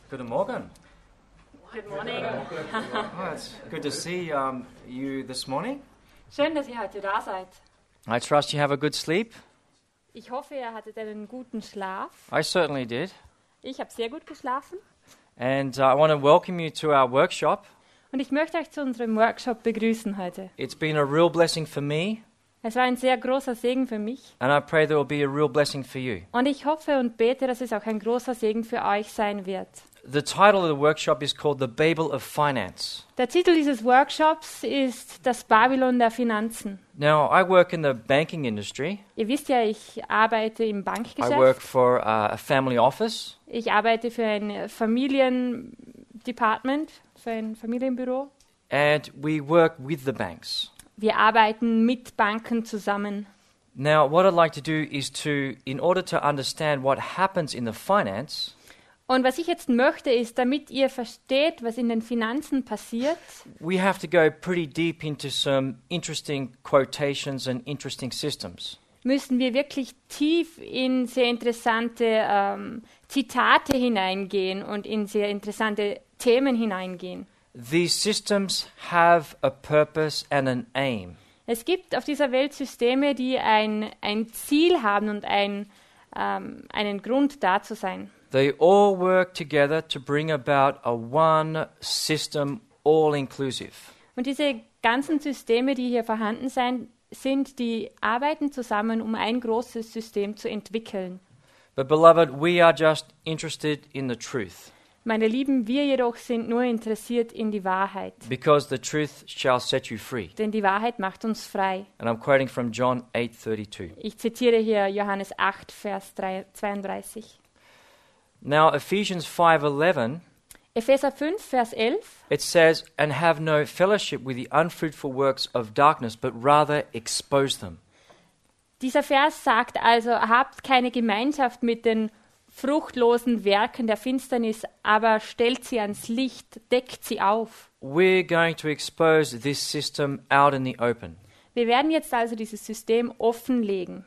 Guten Morgen. Good morning. Oh, it's good to see you this morning. Schön, dass ihr heute da seid. I trust you have a good sleep. Ich hoffe, ihr hattet einen guten Schlaf. I certainly did. Ich habe sehr gut geschlafen. And I want to welcome you to our workshop. Und ich möchte euch zu unserem Workshop begrüßen heute. It's been a real blessing for me, Es war ein sehr großer Segen für mich. and I pray there will be a real blessing for you. Und ich hoffe und bete, dass es auch ein großer Segen für euch sein wird. The title of the workshop is called The Babel of Finance. Der Titel dieses Workshops ist Das Babylon der Finanzen. Now, I work in the banking industry. Ihr wisst ja, ich arbeite im I work Bankgeschäft. for a family office, Ich arbeite für ein Familiendepartment, für ein Familienbüro. and we work with the banks. Wir arbeiten mit Banken zusammen. Now, what I'd like to do is in order to understand what happens in the finance, Und was ich jetzt möchte, ist, damit ihr versteht, was in den Finanzen passiert, we have to go pretty deep into some interesting quotations and interesting systems. müssen wir wirklich tief in sehr interessante Zitate hineingehen und in sehr interessante Themen hineingehen. These systems have a purpose and an aim. Es gibt auf dieser Welt Systeme, die ein Ziel haben und einen Grund da zu sein. They all work together to bring about a one system, all inclusive. Und diese ganzen Systeme, die hier vorhanden sind, die arbeiten zusammen, um ein großes System zu entwickeln. But beloved, we are just interested in the truth, Meine Lieben, wir jedoch sind nur interessiert in die Wahrheit. because the truth shall set you free. Denn die Wahrheit macht uns frei. And I'm quoting from John 8:32. Ich zitiere hier Johannes 8, Vers 32. Now, Ephesians 5:11, Epheser 5, Vers 11. it says, "And have no fellowship with the unfruitful works of darkness, but rather expose them." Dieser Vers sagt also, habt keine Gemeinschaft mit den fruchtlosen Werken der Finsternis, aber stellt sie ans Licht, deckt sie auf. We're going to expose this system out in the open. Wir werden jetzt also dieses System offenlegen.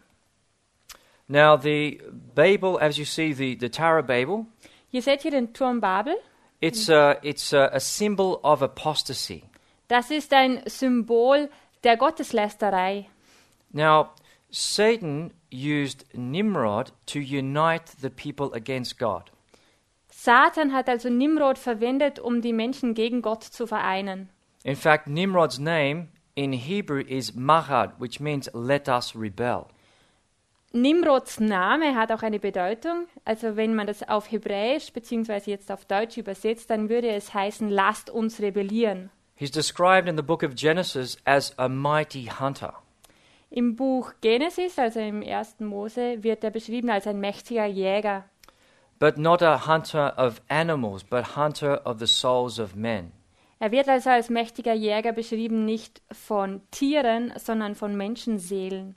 Now, the Babel, as you see, the Tower of Babel, Hier seht ihr den Turm Babel. it's a symbol of apostasy. Das ist ein Symbol der Gotteslästerei. Now, Satan used Nimrod to unite the people against God. Satan hat also Nimrod verwendet, um die Menschen gegen Gott zu vereinen. In fact, Nimrod's name in Hebrew is Mahad, which means let us rebel. Nimrods Name hat auch eine Bedeutung. Also wenn man das auf Hebräisch bzw. jetzt auf Deutsch übersetzt, dann würde es heißen, lasst uns rebellieren. He's described in the book of Genesis as a mighty hunter. Im Buch Genesis, also im 1. Mose, wird er beschrieben als ein mächtiger Jäger. But not a hunter of animals, but hunter of the souls of men. Er wird also als mächtiger Jäger beschrieben, nicht von Tieren, sondern von Menschenseelen.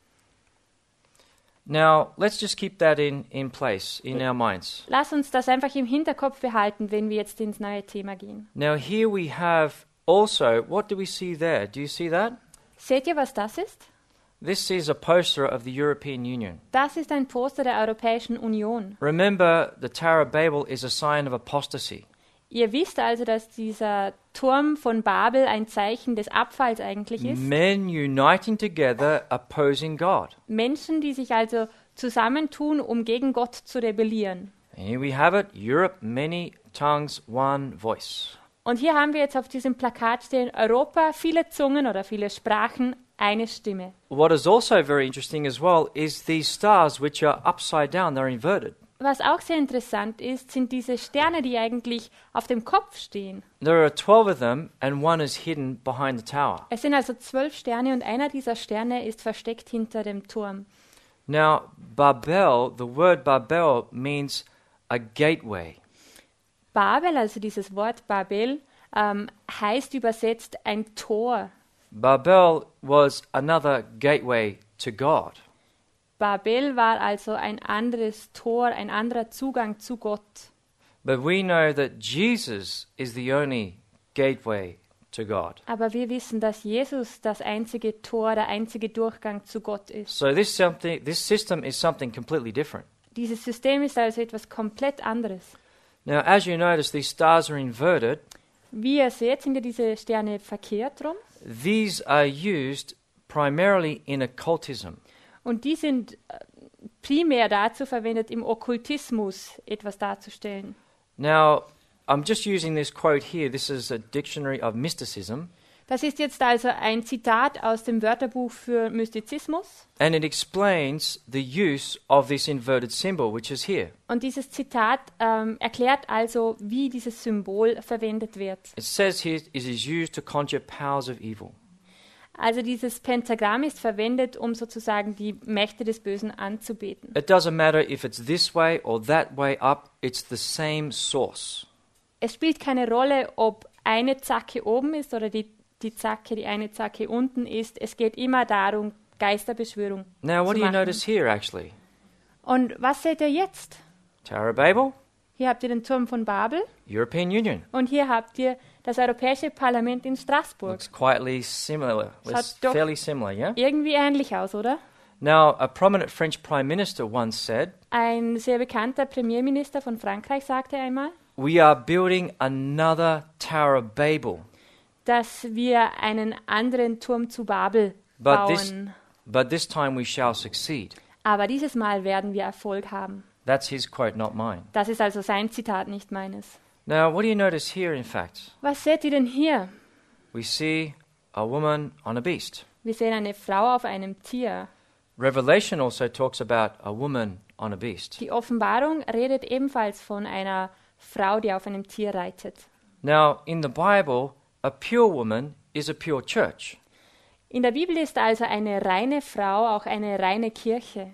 Now, let's just keep that in place in our minds. Lass uns das einfach im Hinterkopf behalten, wenn wir jetzt ins neue Thema gehen. Now, here we have also, what do we see there? Do you see that? Seht ihr, was das ist? This is a poster of the European Union. Das ist ein Poster der Europäischen Union. Remember, the Tower of Babel is a sign of apostasy. Ihr wisst also, dass dieser Turm von Babel ein Zeichen des Abfalls eigentlich ist. Men uniting together, opposing God. Menschen, die sich also zusammentun, um gegen Gott zu rebellieren. And here we have it, Europe, many tongues, one voice. Und hier haben wir jetzt auf diesem Plakat stehen, Europa, viele Zungen oder viele Sprachen, eine Stimme. What is also very interesting as well is these stars which are upside down, they're inverted. Was auch sehr interessant ist, sind diese Sterne, die eigentlich auf dem Kopf stehen. There are 12 of them and one is hidden behind the tower. Es sind also 12 Sterne und einer dieser Sterne ist versteckt hinter dem Turm. Now, Babel, the word Babel means a gateway. Babel, also dieses Wort Babel, heißt übersetzt ein Tor. Babel was another gateway to God. Babel war also ein anderes Tor, ein anderer Zugang zu Gott. But we know that Jesus is the only gateway to God. Aber wir wissen, dass Jesus das einzige Tor, der einzige Durchgang zu Gott ist. So this system is something completely different. Dieses System ist also etwas komplett anderes. Now, as you notice, these stars are inverted. Wie ihr seht, sind ja diese Sterne verkehrt rum. These are used primarily in occultism. Und die sind primär dazu verwendet, im Okkultismus etwas darzustellen. Now, I'm just using this quote here. This is a dictionary of mysticism. Das ist jetzt also ein Zitat aus dem Wörterbuch für Mystizismus. And it explains the use of this inverted symbol, which is here. Und dieses Zitat erklärt also, wie dieses Symbol verwendet wird. It says here it is used to conjure powers of evil. Also dieses Pentagramm ist verwendet, um sozusagen die Mächte des Bösen anzubeten. It doesn't matter if it's this way or that way up, it's the same source. Es spielt keine Rolle, ob eine Zacke oben ist oder die eine Zacke unten ist. Es geht immer darum, Geisterbeschwörung Now, what zu do you machen. notice here actually? Und was seht ihr jetzt? Tower of Babel, Hier habt ihr den Turm von Babel European Union. und hier habt ihr das Europäische Parlament in Straßburg. Looks quietly similar. Schaut It's doch- fairly similar, yeah? Irgendwie ähnlich aus, oder? Now, a prominent French prime minister once said, Ein sehr bekannter Premierminister von Frankreich sagte einmal, "We are building another Tower of Babel, dass wir einen anderen Turm zu Babel but this, bauen. but this time we shall succeed." Aber dieses Mal werden wir Erfolg haben. That's his quote, not mine. Das ist also sein Zitat, nicht meines. Now, what do you notice here, in fact? Was seht ihr denn hier? We see a woman on a beast. Wir sehen eine Frau auf einem Tier. Revelation also talks about a woman on a beast. Die Offenbarung redet ebenfalls von einer Frau, die auf einem Tier reitet. Now, in the Bible, a pure woman is a pure church. In der Bibel ist also eine reine Frau auch eine reine Kirche.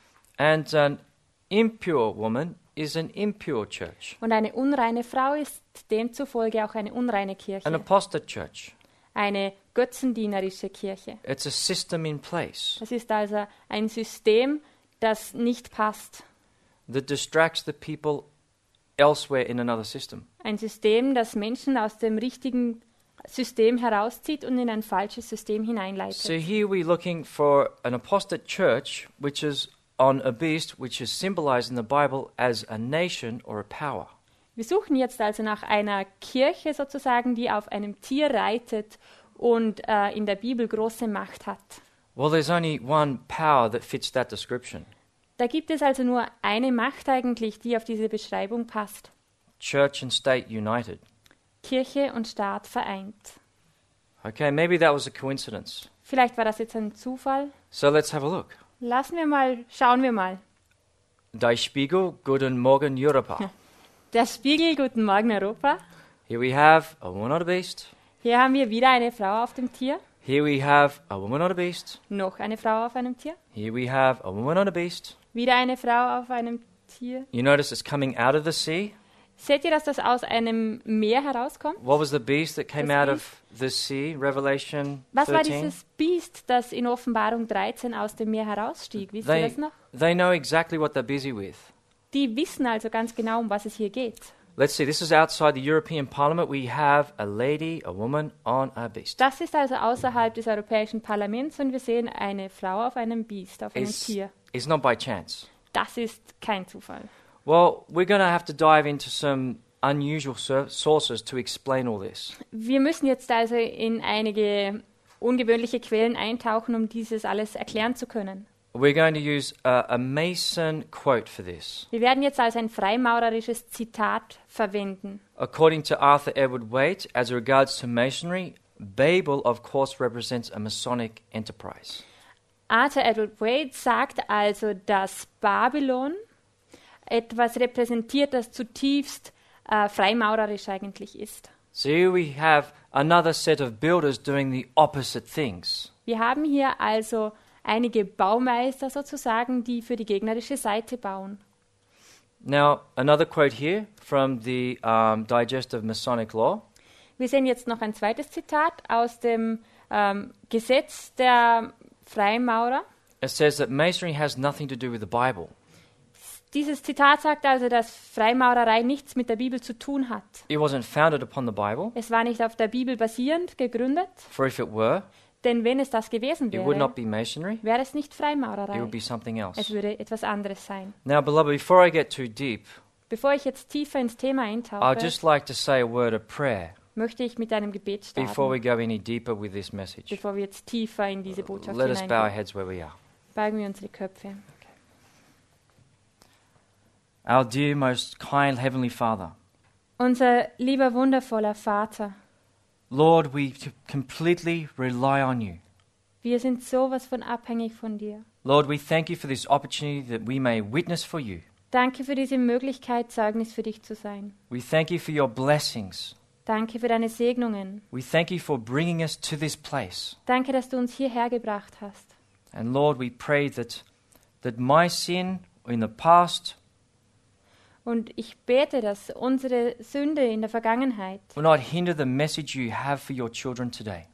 And an impure woman is an impure church, Und eine unreine Frau ist demzufolge auch eine unreine an Kirche. apostate church. Eine götzendienerische Kirche. It's a system in place Das ist also ein System, das nicht passt. that distracts the people elsewhere in another system. Ein System, das Menschen aus dem richtigen System herauszieht und in ein falsches System hineinleitet. So here we're looking for an apostate church which is on a beast, which is symbolized in the Bible as a nation or a power. Wir suchen jetzt also nach einer Kirche sozusagen, die auf einem Tier reitet und in der Bibel große Macht hat. Well, there's only one power that fits that description. Da gibt es also nur eine Macht eigentlich, die auf diese Beschreibung passt. Church and state united. Kirche und Staat vereint. Okay, maybe that was a coincidence. Vielleicht war das jetzt ein Zufall. So let's have a look. Schauen wir mal. Der Spiegel, Guten Morgen Europa. Der Spiegel, guten Morgen Europa. Here we have a woman on a beast. Hier haben wir wieder eine Frau auf dem Tier. Here we have a woman on a beast. Noch eine Frau auf einem Tier. Here we have a woman on a beast. Wieder eine Frau auf einem Tier. You notice it's coming out of the sea. Seht ihr, dass das aus einem Meer herauskommt? What was the beast that came Das out of the sea? Revelation Was war 13. dieses Biest, das in Offenbarung 13 aus dem Meer herausstieg? Wisst ihr das noch? They know exactly what they're busy with. Die wissen also ganz genau, um was es hier geht. Let's see, this is outside the European Parliament. We have a lady, a woman on a beast. Das ist also außerhalb des Europäischen Parlaments und wir sehen eine Frau auf einem Biest, auf einem It's, Tier. it's not by chance. Das ist kein Zufall. Well, we're going to have to dive into some unusual sources to explain all this. Wir müssen jetzt also in einige ungewöhnliche Quellen eintauchen, um dieses alles erklären zu können. We're going to use a Mason quote for this. Wir werden jetzt also ein freimaurerisches Zitat verwenden. According to Arthur Edward Waite, as regards to Masonry, Babel, of course, represents a Masonic enterprise. Arthur Edward Waite sagt also, dass Babylon etwas repräsentiert, das zutiefst freimaurerisch eigentlich ist. So here we have another set of builders doing the opposite things. Wir haben hier also einige Baumeister sozusagen, die für die gegnerische Seite bauen. Now, another quote here from the Digest of Masonic Law. Wir sehen jetzt noch ein zweites Zitat aus dem Gesetz der Freimaurer. It says that Masonry has nothing to do with the Bible. Dieses Zitat sagt also, dass Freimaurerei nichts mit der Bibel zu tun hat. It wasn't founded upon the Bible, Es war nicht auf der Bibel basierend gegründet, for if it were, denn wenn es das gewesen it would not wäre, be Masonry, wäre es nicht it Freimaurerei. would be something Es else. würde etwas anderes sein. Now, beloved, before I get too deep, Bevor ich jetzt tiefer ins Thema I'd eintauche, just like to say a word of prayer möchte ich mit einem Gebet before we starten, go any deeper with this message. bevor wir jetzt tiefer in diese Botschaft Let us bow our hineingehen. heads where we are. Beugen wir unsere Köpfe. Our dear, most kind Heavenly Father, Unser lieber, wundervoller Vater, Lord, we completely rely on you. wir sind sowas von abhängig von dir. Lord, we thank you for this opportunity that we may witness for you. Danke für diese Möglichkeit, Zeugnis für dich zu sein. We thank you for your blessings. Danke für deine Segnungen. We thank you for bringing us to this place. Danke, dass du uns hierher gebracht hast. And Lord, we pray that my sin in the past Und ich bete, dass unsere Sünde in der Vergangenheit will not hinder the message you have for your children today.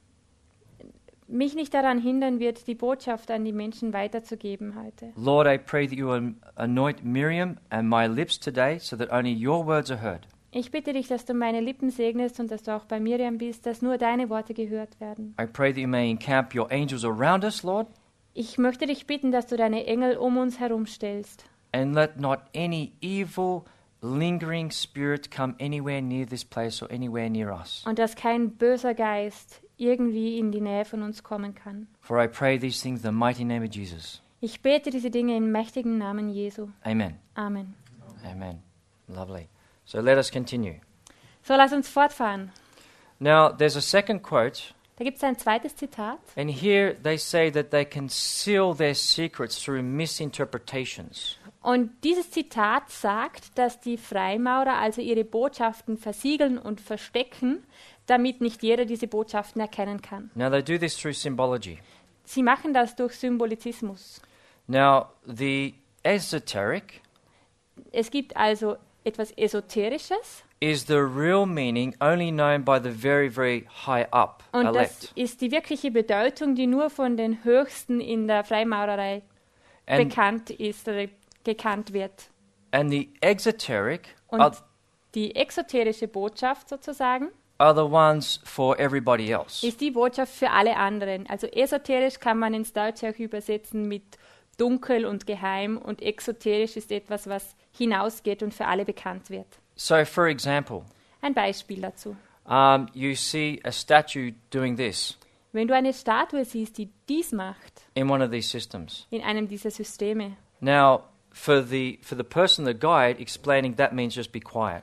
mich nicht daran hindern wird, die Botschaft an die Menschen weiterzugeben heute. Lord, I pray that you will anoint Miriam and my lips today so that only your words are heard. Ich bitte dich, dass du meine Lippen segnest und dass du auch bei Miriam bist, dass nur deine Worte gehört werden. I pray that you may encamp your angels around us, Lord, Ich möchte dich bitten, dass du deine Engel um uns herum stellst. and let not any evil, lingering spirit come anywhere near this place or anywhere near us. Und dass kein böser Geist irgendwie in die Nähe von uns kommen kann. For I pray these things in the mighty name of Jesus. Ich bete diese Dinge im mächtigen Namen Jesu. Amen. Amen. Amen. Lovely. So let us continue. So, lass uns fortfahren. Now, there's a second quote, Da gibt es ein zweites Zitat. and here they say that they conceal their secrets through misinterpretations. Und dieses Zitat sagt, dass die Freimaurer also ihre Botschaften versiegeln und verstecken, damit nicht jeder diese Botschaften erkennen kann. Now, they do this through symbology. Sie machen das durch Symbolizismus. Now, the esoteric Es gibt also etwas Esoterisches is the real meaning only known by the very, very high up und das elect. ist die wirkliche Bedeutung, die nur von den Höchsten in der Freimaurerei And, bekannt ist oder gekannt wird. and the exoteric Und die exoterische Botschaft sozusagen are the ones for everybody else. ist die Botschaft für alle anderen. Also esoterisch kann man ins Deutsche auch übersetzen mit dunkel und geheim und exoterisch ist etwas, was hinausgeht und für alle bekannt wird. So, for example, Ein Beispiel dazu. you see a statue doing this Wenn du eine Statue siehst, die dies macht, in one of these systems. in einem dieser Systeme, Now, for the person, the guide, explaining that means just be quiet.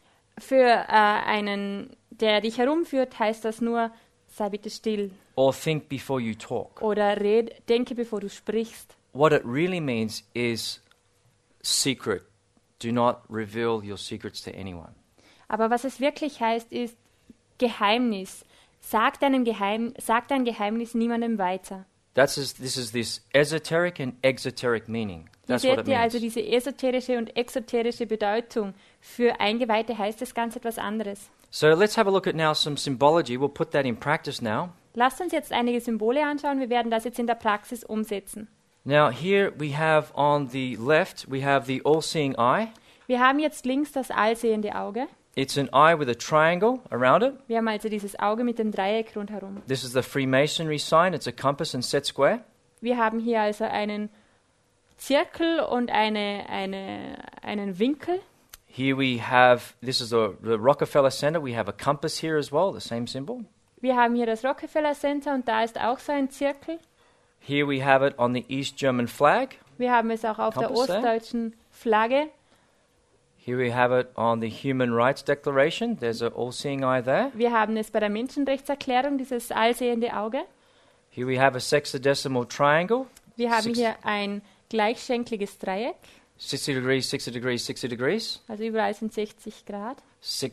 für einen, der dich herumführt, heißt das nur, sei bitte still Or think before you talk. oder denke, bevor du sprichst. What it really means is secret. Do not reveal your secrets to anyone. Aber was es wirklich heißt, ist Geheimnis. Sag dein Geheimnis niemandem weiter. This is this esoteric and exoteric meaning. Hier That's what seht it ihr also means. diese esoterische und exoterische Bedeutung. Für Eingeweihte heißt das ganz etwas anderes. So let's have a look at now some symbology. We'll put that in practice now. Lasst uns jetzt einige Symbole anschauen. Wir werden das jetzt in der Praxis umsetzen. Now here we have on the left, we have the all-seeing eye. Wir haben jetzt links das allsehende Auge. It's an eye with a triangle around it. Wir haben also dieses Auge mit dem Dreieck rundherum. This is the Freemasonry sign. It's a compass and set square. Wir haben hier also einen Zirkel und einen Winkel. Here we have, this is the Rockefeller Center. We have a compass here as well, the same symbol. Wir haben hier das Rockefeller Center und da ist auch so ein Zirkel. Here we have it on the East German flag. Wir haben es auch auf der Kompass, ostdeutschen Flagge. Here we have it on the Human Rights Declaration. There's an all-seeing eye there. Wir haben es bei der Menschenrechtserklärung, dieses allsehende Auge. Here we have a sexadecimal triangle. Wir haben Six- hier ein gleichschenkliges Dreieck, 60 degrees, 60 degrees, 60 degrees. also überall sind 60 Grad.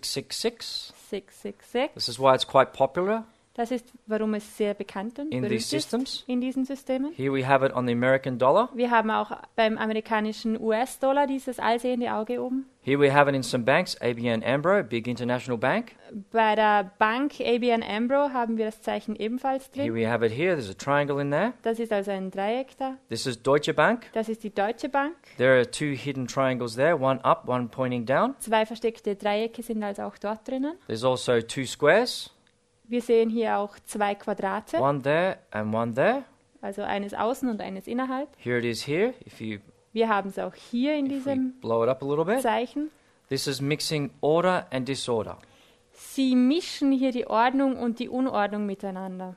666. 666. This is why it's quite popular Das ist, warum es sehr bekannt und in berühmt these systems. ist in diesen Systemen. Here we have it on the American dollar. Wir haben auch beim amerikanischen US-Dollar dieses allsehende Auge oben. Here we have it in some banks. ABN AMRO, big international bank. Bei der Bank ABN AMRO haben wir das Zeichen ebenfalls Here drin. we have it here. There's a triangle in there. Das ist also ein Dreieck da. This is Deutsche Bank. Das ist die Deutsche Bank. There are two hidden triangles there, one up, one pointing down. 2 versteckte Dreiecke sind also auch dort drinnen. There's also two squares, Wir sehen hier auch 2 Quadrate, one there and one there. also eines außen und eines innerhalb. Here it is here. If Wir haben es auch hier in we diesem blow it up a little bit. Zeichen. This is mixing order and disorder. Sie mischen hier die Ordnung und die Unordnung miteinander.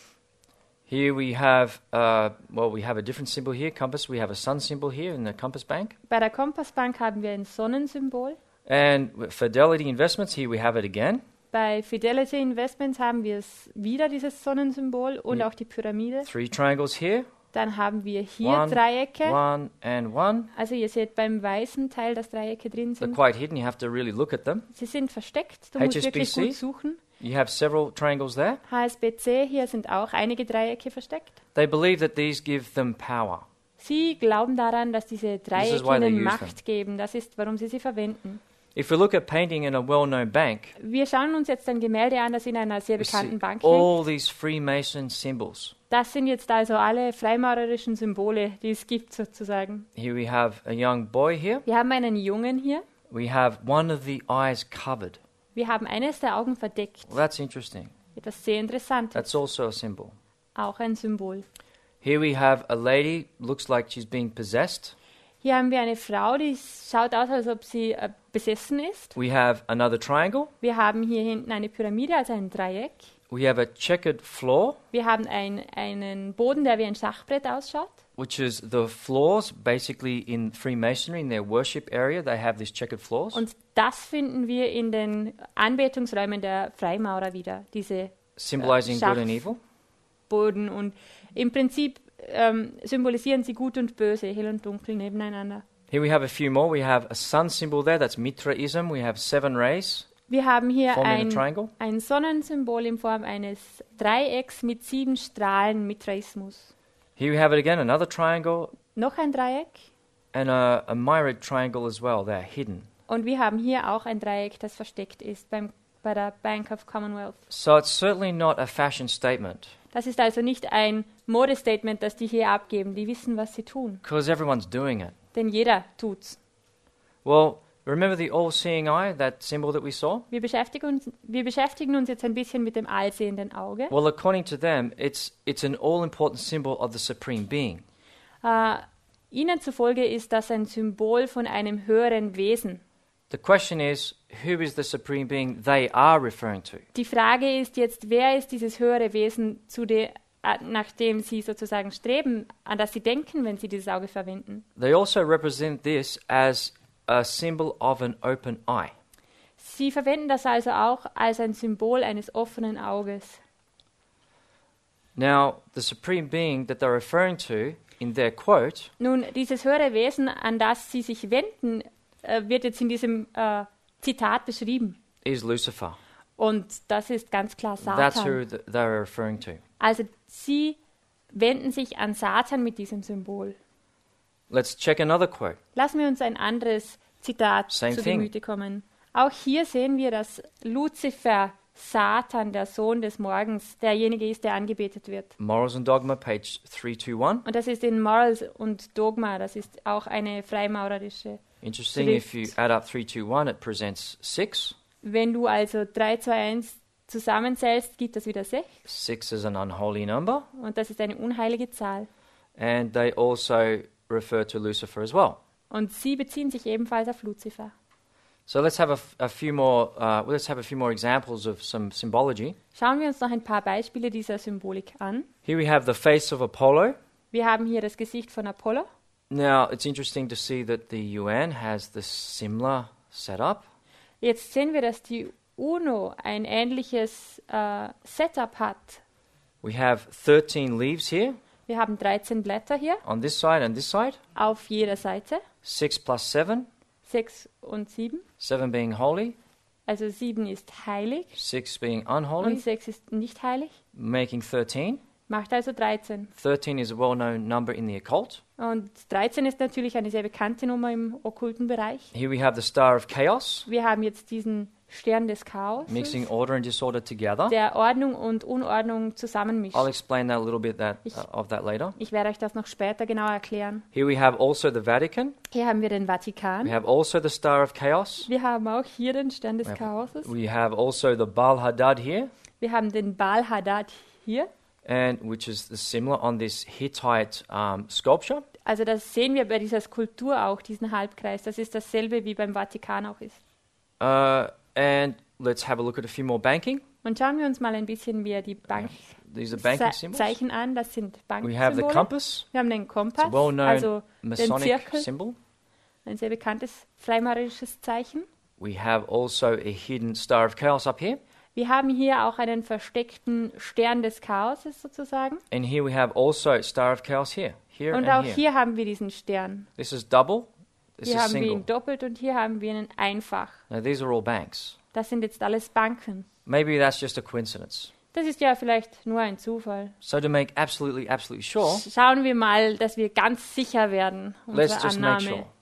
Here we have, we have a different symbol here, compass. We have a sun symbol here in the compass bank. Bei der Kompassbank haben wir ein Sonnensymbol. And Fidelity Investments, here we have it again. Bei Fidelity Investments haben wir es wieder, dieses Sonnensymbol und auch die Pyramide. 3 triangles here. Dann haben wir hier One, Dreiecke. 1, and 1. Also ihr seht beim weißen Teil, dass Dreiecke drin They're sind. quite hidden. You have to really look at them. Sie sind versteckt, du musst wirklich HSBC. gut suchen. You have several triangles there. HSBC, hier sind auch einige Dreiecke versteckt. They believe that these give them power. Sie glauben daran, dass diese is Dreiecke why they ihnen use Macht geben. Das ist, warum sie verwenden. If we look at painting in a well-known bank, Wir schauen uns jetzt ein Gemälde an, das in einer sehr we see bekannten Bank hängt. all these Freemason symbols. Das sind jetzt also alle freimaurerischen Symbole, die es gibt sozusagen. Here we have a young boy here. Wir haben einen Jungen hier. We have one of the eyes covered. Wir haben eines der Augen verdeckt. Well, that's interesting. Etwas sehr Interessantes. That's also a symbol. Auch ein Symbol. Here we have a lady, looks like she's being possessed. Hier haben wir eine Frau, die schaut aus, als ob sie besessen ist. We have another triangle. Wir haben hier hinten eine Pyramide, also ein Dreieck. We have a checkered floor, Wir haben einen Boden, der wie ein Schachbrett ausschaut. which is the floors basically in Freemasonry, in their worship area. They have these checkered floors, Und das finden wir in den Anbetungsräumen der Freimaurer wieder, diese symbolizing good and evil. Boden. Und im Prinzip symbolisieren sie Gut und Böse, hell und dunkel nebeneinander. Here we have a few more. We have a sun symbol there. That's Mitraism. We have 7 rays Wir haben hier forming a triangle. ein Sonnensymbol in Form eines Dreiecks mit 7 Strahlen Mithraismus. Here we have it again, another triangle, Noch ein Dreieck. and a myriad triangle as well. They're hidden. Und wir haben hier auch ein Dreieck, das versteckt ist bei der Bank of Commonwealth. So it's certainly not a fashion statement, Das ist also nicht ein Modestatement, das die hier abgeben. Die wissen, was sie tun. because everyone's doing it. Denn jeder tut's. Well, remember the all-seeing eye, that symbol that we saw? Wir beschäftigen uns jetzt ein bisschen mit dem allsehenden Auge. Well, according to them, it's an all-important symbol of the Supreme Being. Ihnen zufolge ist das ein Symbol von einem höheren Wesen. The question is, who is the Supreme Being they are referring to? Die Frage ist jetzt, wer ist dieses höhere Wesen, nach dem sie sozusagen streben, an das sie denken, wenn sie dieses Auge verwenden? They also represent this as a symbol of an open eye. Sie verwenden das also auch als ein Symbol eines offenen Auges. Now, the Supreme Being that they're referring to in their quote Nun, dieses höhere Wesen, an das sie sich wenden, wird jetzt in diesem Zitat beschrieben. is Lucifer. Und das ist ganz klar That's who Satan. they're referring to. Also sie wenden sich an Satan mit diesem Symbol. Let's check another quote. Lassen wir uns ein anderes Zitat Same zu thing. Gemüte kommen. Auch hier sehen wir, dass Luzifer, Satan, der Sohn des Morgens, derjenige ist, der angebetet wird. Morals and Dogma, page 321. Und das ist in Morals und Dogma, das ist auch eine freimaurerische. Interesting, if you add up 321, it presents 6. Wenn du also 3, 2, 1 zusammenzählst, gibt das wieder 6. 6 is an unholy number. Und das ist eine unheilige Zahl. And they also refer to Lucifer as well. Und sie beziehen sich ebenfalls auf Luzifer. So let's have a few more examples of some symbology. Schauen wir uns noch ein paar Beispiele dieser Symbolik an. Here we have the face of Apollo. Wir haben hier das Gesicht von Apollo. Now, it's interesting to see that the UN has this similar setup. Jetzt sehen wir, dass die UNO ein ähnliches Setup hat. We have 13 leaves here Wir haben 13 Blätter hier on this side and this side. auf jeder Seite. 6 plus 7, 6 und 7. 7 being holy, Also 7 ist heilig 6 being und unholy, 6 ist nicht heilig. making 13. Macht also 13. 13 is a well-known number in the occult. Und 13 ist natürlich eine sehr bekannte Nummer im okkulten Bereich. Here we have the star of chaos, Wir haben jetzt diesen Stern des Chaos, mixing order and disorder together. der Ordnung und Unordnung zusammenmischt. I'll explain that a little bit of that later. Ich werde euch das noch später genauer erklären. Here we have also the Vatican. Hier haben wir den We Vatikan. have also the star of chaos. Wir haben auch hier den Stern des Chaoses. We have also the Baal Hadad here, Wir haben den Baal Hadad hier. and which is similar on this Hittite sculpture. Also das sehen wir bei dieser Skulptur auch, diesen Halbkreis. Das ist dasselbe wie beim Vatikan auch ist. And let's have a look at a few more banking. Und schauen wir uns mal ein bisschen mehr die These are banking symbols. Zeichen an. Das sind We have the Banksymbole. compass. Wir haben den It's Kompass, a well-known also den Masonic Zirkel, symbol. ein sehr bekanntes freimaurerisches Zeichen. We have also a hidden star of chaos up here. Wir haben hier auch einen versteckten Stern des Chaoses sozusagen. And here we have also a star of chaos here. Here Und and auch here. hier haben wir diesen Stern. This is double. This Hier is haben wir single. ihn doppelt und hier haben wir ihn einfach. Now these are all banks. Das sind jetzt alles Banken. Maybe that's just a coincidence. Das ist ja vielleicht nur ein Zufall. So to make absolutely sure, Schauen wir mal, dass wir ganz sicher werden. let's Unsere just make Annahme. sure.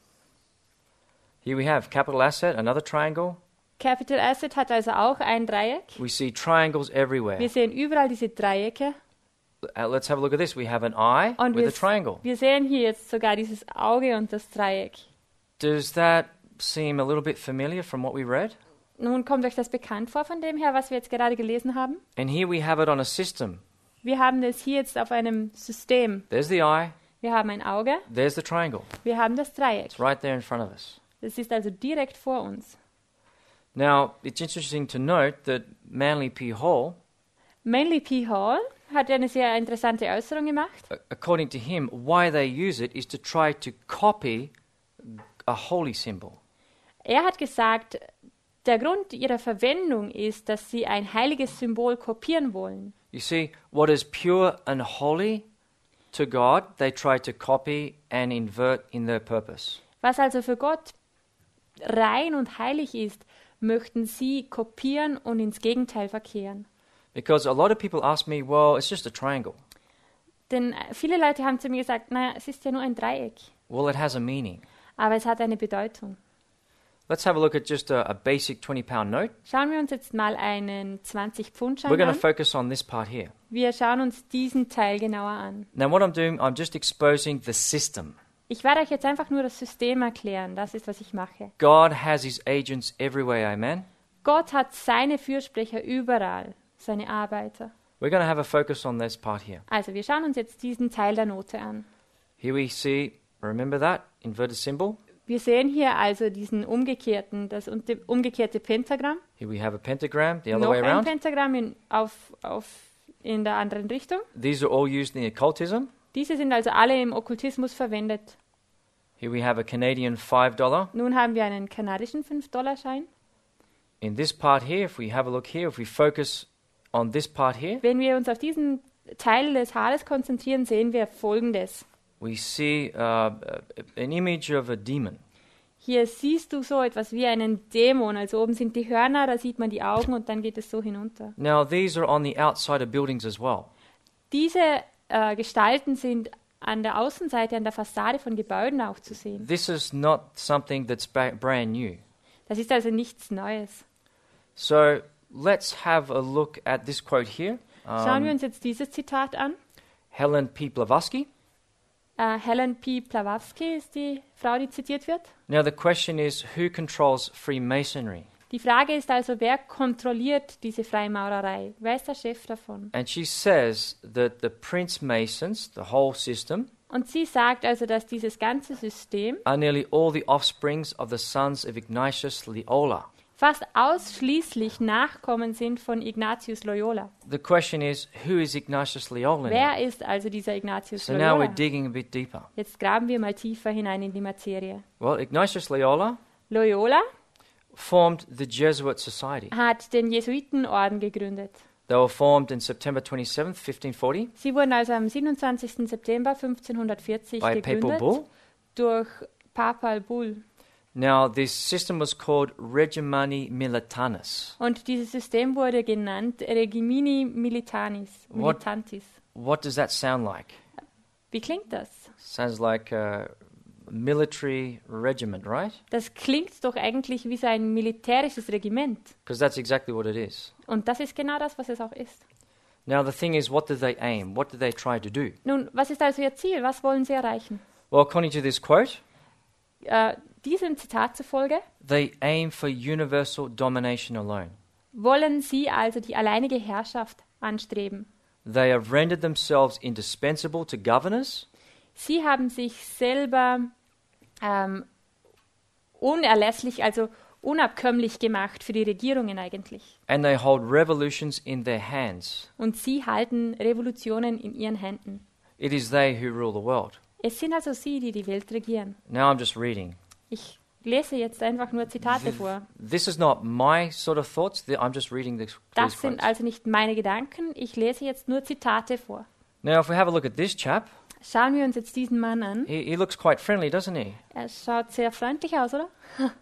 Here we have capital asset, another triangle. Capital Asset hat also auch ein Dreieck. We see triangles everywhere. Wir sehen überall diese Dreiecke. Let's have a look at this. We have an eye Und with a triangle. wir sehen hier jetzt sogar dieses Auge und das Dreieck. Does that seem a little bit familiar from what we read? Nun kommt euch das bekannt vor von dem her, was wir jetzt gerade gelesen haben? And here we have it on a system. Wir haben das hier jetzt auf einem System. There's the eye, Wir haben ein Auge, there's the triangle. wir haben das Dreieck. It's right there in front of us. Das ist also direkt vor uns. Now, it's interesting to note that Manly P. Hall, Manly P. Hall hat eine sehr interessante Äußerung gemacht. according to him, why they use it is to try to copy a holy symbol. Er hat gesagt, der Grund ihrer Verwendung ist, dass sie ein heiliges Symbol kopieren wollen. You see, what is pure and holy to God, they try to copy and invert in their purpose. Was also für Gott rein und heilig ist, möchten sie kopieren und ins Gegenteil verkehren. Because a lot of people ask me, well, it's just a triangle. Denn viele Leute haben zu mir gesagt, naja, es ist ja nur ein Dreieck, Well, it has a meaning. aber es hat eine Bedeutung. Let's have a look at just a basic 20-pound note. Schauen wir uns jetzt mal einen 20-Pfund-Schein We're going to an. focus on this part here. Wir schauen uns diesen Teil genauer an. Now, what I'm doing, I'm just exposing the system. Ich werde euch jetzt einfach nur das System erklären. Das ist, was ich mache. God has his agents everywhere, amen? Gott hat seine Fürsprecher überall, seine Arbeiter. We're going to have a focus on this part here. Also, wir schauen uns jetzt diesen Teil der Note an. Here we see, remember that, inverted symbol. Wir sehen hier also diesen das umgekehrte Pentagramm. Here we have a pentagram, the other Noch way ein around. Pentagramm in der anderen Richtung. These are all used in occultism. Diese sind also alle im Okkultismus verwendet. Here we have a Canadian $5. Nun haben wir einen kanadischen 5-Dollar-Schein. In this part here, if we have a look here, if we focus on this part here, Wenn wir uns auf diesen Teil des Haares konzentrieren, sehen wir Folgendes. we see an image of a demon. Hier siehst du so etwas wie einen Dämon. Also oben sind die Hörner, da sieht man die Augen und dann geht es so hinunter. Now, these are on the outside of buildings as well. Diese Gestalten sind an der Außenseite, an der Fassade von Gebäuden auch zu sehen. This is not something that's brand new. Das ist also nichts Neues. So let's have a look at this quote here. Schauen wir uns jetzt dieses Zitat an. Helen P. Blavatsky. Helen P. Blavatsky ist die Frau, die zitiert wird. Now the question is, who controls Freemasonry? Die Frage ist also, wer kontrolliert diese Freimaurerei? Wer ist der Chef davon? And she says that the Prince Masons, the whole system, Und sie sagt also, dass dieses ganze System are nearly all the offsprings of the sons of Ignatius Loyola. fast ausschließlich Nachkommen sind von Ignatius Loyola. The question is, who is Ignatius Loyola now? Wer ist also dieser Ignatius So now we're Loyola? digging a bit deeper. Jetzt graben wir mal tiefer hinein in die Materie. Well, Ignatius Loyola Loyola formed the Jesuit Society. hat den Jesuitenorden gegründet. They were formed in September 27th, 1540 Sie wurden also am 27. September 1540 by a papal gegründet bull. durch Papal Bull. Now, this system was called Regimini Militanus. Und dieses System wurde genannt Regimini Militantis. What does that sound like? Wie klingt das? Sounds like a military regiment, right? Das klingt doch eigentlich wie so ein militärisches Regiment. Because that's exactly what it is. Und das ist genau das, was es auch ist. Now, the thing is, what do they aim? What do they try to do? Nun, was ist also ihr Ziel? Was wollen sie erreichen? Well, according to this quote, Diesem Zitat zufolge they aim for universal domination alone. wollen sie also die alleinige Herrschaft anstreben. They have rendered themselves indispensable to governors. Sie haben sich selber unerlässlich, also unabkömmlich gemacht für die Regierungen eigentlich. And they hold revolutions in their hands. Und sie halten Revolutionen in ihren Händen. It is they who rule the world. Es sind also sie, die die Welt regieren. Now I'm just reading. Ich lese jetzt einfach nur Zitate vor. This is not my sort of thoughts. I'm just reading these Das quotes. sind also nicht meine Gedanken. Ich lese jetzt nur Zitate vor. Now, if we have a look at this chap, Schauen wir uns jetzt diesen Mann an. he looks quite friendly, doesn't he? Er schaut sehr freundlich aus, oder?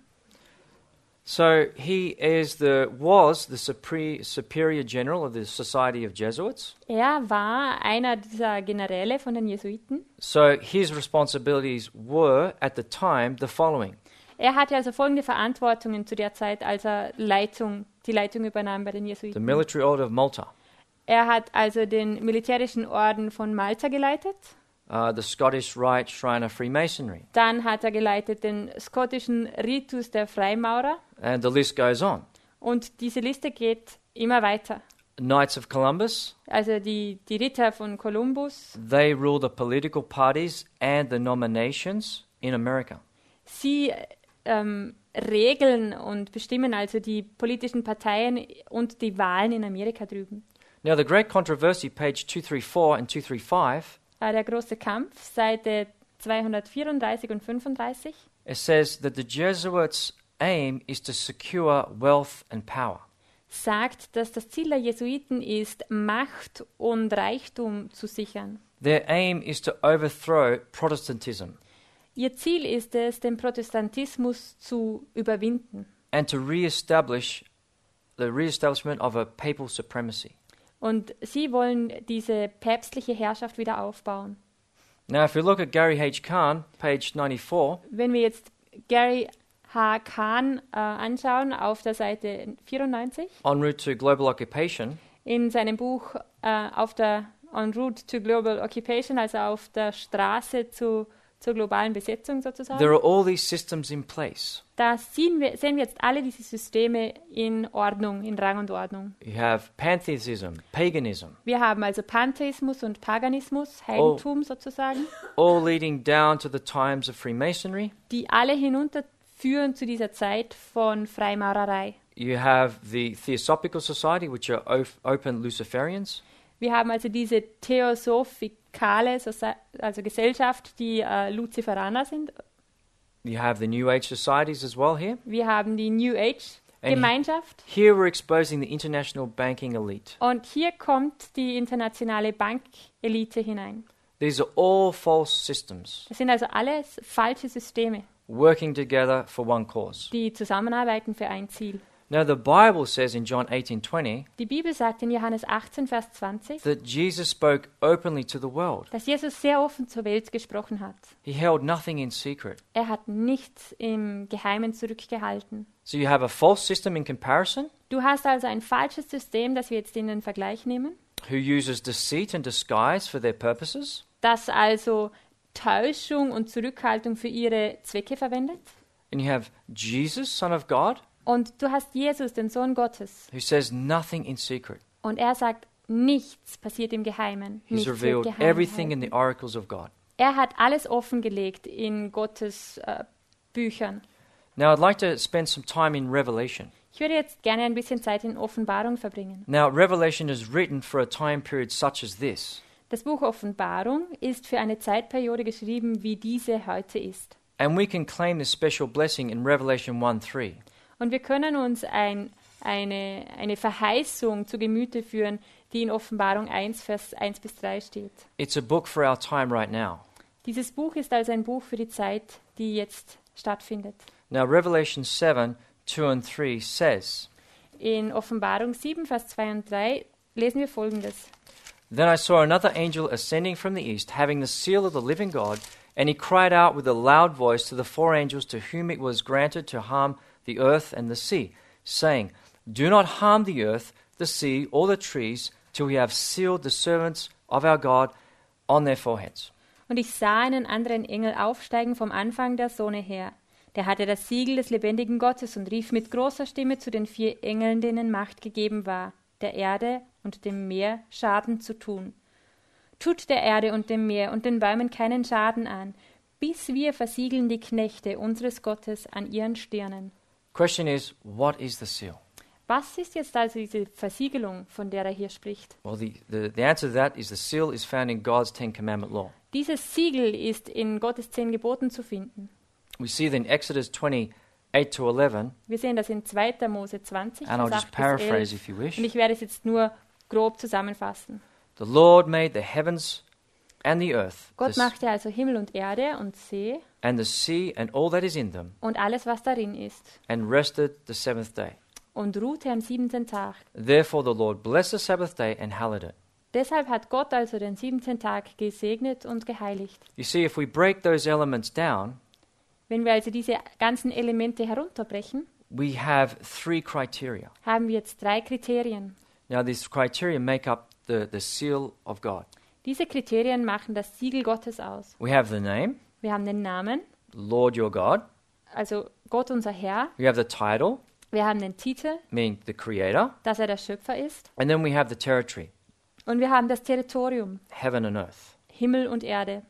So he was the superior general of the Society of Jesuits. Er war einer dieser Generäle von den Jesuiten. So his responsibilities were at the time the following. Er hatte also folgende Verantwortungen zu der Zeit, als er die Leitung übernahm bei den The Jesuiten. Military Order of Malta, Er hat also den militärischen Orden von Malta geleitet. the Scottish Rite Shrine of Freemasonry, Dann hat er geleitet den schottischen Ritus der Freimaurer. and the list goes on. Und diese Liste geht immer weiter. Knights of Columbus, Also die Ritter von Kolumbus, they rule the political parties and the nominations in America. sie regeln und bestimmen also die politischen Parteien und die Wahlen in Amerika drüben. Now, the Great Controversy, page 234 and 235, Der große Kampf, Seite 234 und 35. it says that the Jesuits' aim is to secure wealth and power. Sagt, dass das Ziel der Jesuiten ist, Macht und Reichtum zu sichern. Their aim is to overthrow Protestantism Ihr Ziel ist es, den Protestantismus zu überwinden and to reestablish the reestablishment of a papal supremacy. und sie wollen diese päpstliche Herrschaft wieder aufbauen. Now, if we look at Gary H. Kahn, page 94, Wenn wir jetzt Gary H. Kahn anschauen auf der Seite 94 en route to global occupation, in seinem Buch En route to global occupation, also auf der Straße zur globalen Besetzung sozusagen. there are all these systems in place. Da sehen wir jetzt alle diese Systeme in Ordnung, in Rang und Ordnung. You have pantheism, paganism, Wir haben also Pantheismus und Paganismus, Heidentum sozusagen, all leading down to the times of Freemasonry. die alle hinunterführen zu dieser Zeit von Freimaurerei. You have the Theosophical Society, which are open Luciferians. Wir haben also diese theosophikale also Gesellschaft, die Luziferaner sind. You have the New Age societies as well here. Wir haben die New Age And Gemeinschaft. Here we're exposing the international banking elite. Und hier kommt die internationale Bankelite hinein. These are all false systems Das sind also alles falsche Systeme, working together for one cause. die zusammenarbeiten für ein Ziel. Now the Bible says in John 18:20 Die Bibel sagt in Johannes 18, Vers 20, that Jesus spoke openly to the world. dass Jesus sehr offen zur Welt gesprochen hat. He held nothing in secret. Er hat nichts im Geheimen zurückgehalten. So you have a false system in comparison Du hast also ein falsches System, das wir jetzt in den Vergleich nehmen, who uses deceit and disguise for their purposes. das also Täuschung und Zurückhaltung für ihre Zwecke verwendet. And you have Jesus, Son of God, Und du hast Jesus, den Sohn Gottes, who says nothing in secret. und er sagt, nichts passiert im Geheimen. He's Nichts wird revealed geheim everything in the gehalten. oracles of God. Er hat alles offengelegt in Gottes Büchern. Now I'd like to spend some time in Revelation. Ich würde jetzt gerne ein bisschen Zeit in Offenbarung verbringen. Now Revelation is written for a time period such as this. Das Buch Offenbarung ist für eine Zeitperiode geschrieben, wie diese heute ist. And we can claim this special blessing in Revelation 1:3. Und wir können uns eine Verheißung zu Gemüte führen, die in Offenbarung 1, Vers 1 bis 3 steht. It's a book for our time right now. Dieses Buch ist also ein Buch für die Zeit, die jetzt stattfindet. Now Revelation 7:2 and 3 says, In Offenbarung 7, Vers 2 und 3 lesen wir Folgendes. Then I saw another angel ascending from the east, having the seal of the living God, and he cried out with a loud voice to the four angels to whom it was granted to harm the earth and the sea, saying, Do not harm the earth, the sea, or the trees, till we have sealed the servants of our God on their foreheads. Und ich sah einen anderen Engel aufsteigen vom Anfang der Sonne her. Der hatte das Siegel des lebendigen Gottes und rief mit großer Stimme zu den 4 Engeln, denen Macht gegeben war, der Erde und dem Meer Schaden zu tun. Tut der Erde und dem Meer und den Bäumen keinen Schaden an, bis wir versiegeln die Knechte unseres Gottes an ihren Stirnen. Question is, what is the seal? Was ist jetzt also diese Versiegelung, von der er hier spricht? Well, the answer to that is the seal is found in God's Ten Commandment law. Dieses Siegel ist in Gottes 10 Geboten zu finden. We see that in Exodus 28 to 11, Wir sehen das in 2. Mose 20, and I'll Vers just 8 bis paraphrase 11. if you wish. Und ich werde es jetzt nur grob zusammenfassen. The Lord made the heavens and the earth, Gott machte also Himmel und Erde und See and the sea and all that is in them, und alles, was darin ist, and rested the seventh day. und ruhte am 7. Tag. Therefore the Lord blessed the Sabbath day and hallowed it. Deshalb hat Gott also den 7. Tag gesegnet und geheiligt. You see, if we break those elements down, Wenn wir also diese ganzen Elemente herunterbrechen, we have three criteria. haben wir jetzt 3 Kriterien. Now, these criteria make up the seal of God. Diese Kriterien machen das Siegel Gottes aus. We have the name, Wir haben den Namen, Lord your God. also Gott unser Herr. We have the title, Wir haben den Titel, meaning the Creator. dass er der Schöpfer ist. And then we have the territory, Und wir haben das Territorium, heaven and earth. Himmel und Erde.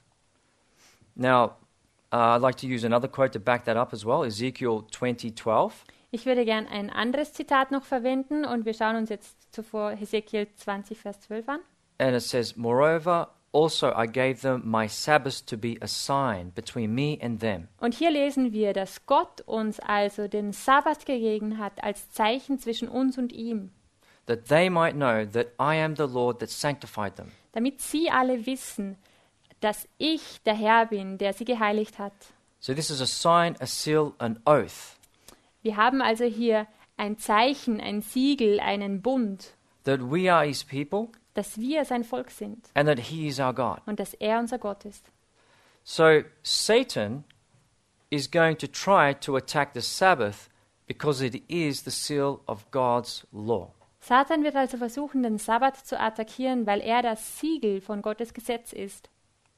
Now, I'd like to use another quote to back that up as well, Ezekiel 20:12. Ich würde gern ein anderes Zitat noch verwenden und wir schauen uns jetzt zuvor Hesekiel 20, Vers 12 an. And it says, Moreover, also I gave them my Sabbaths to be a sign between me and them. Und hier lesen wir, dass Gott uns also den Sabbat gegeben hat als Zeichen zwischen uns und ihm, That they might know that I am the Lord that sanctified them. damit sie alle wissen, dass ich der Herr bin, der sie geheiligt hat. So this is a sign, a seal, an oath Wir haben also hier ein Zeichen, ein Siegel, einen Bund, that we are his people dass wir sein Volk sind and that he is our God. und dass er unser Gott ist. So Satan is going to try to attack the Sabbath because it is the seal of God's law. Satan wird also versuchen, den Sabbat zu attackieren, weil er das Siegel von Gottes Gesetz ist.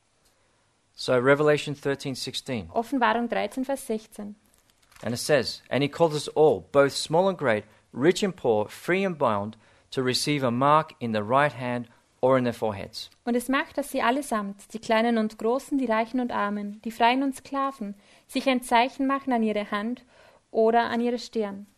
So Revelation 13:16, Offenbarung 13, Vers 16. and it says, And he calls us all, both small and great, rich and poor, free and bound, to receive a mark in the right hand or in their foreheads. Und es macht, dass sie allesamt, die Kleinen und Großen, die Reichen und Armen, die Freien und Sklaven, sich ein Zeichen machen an ihre Hand oder an ihre Stirn.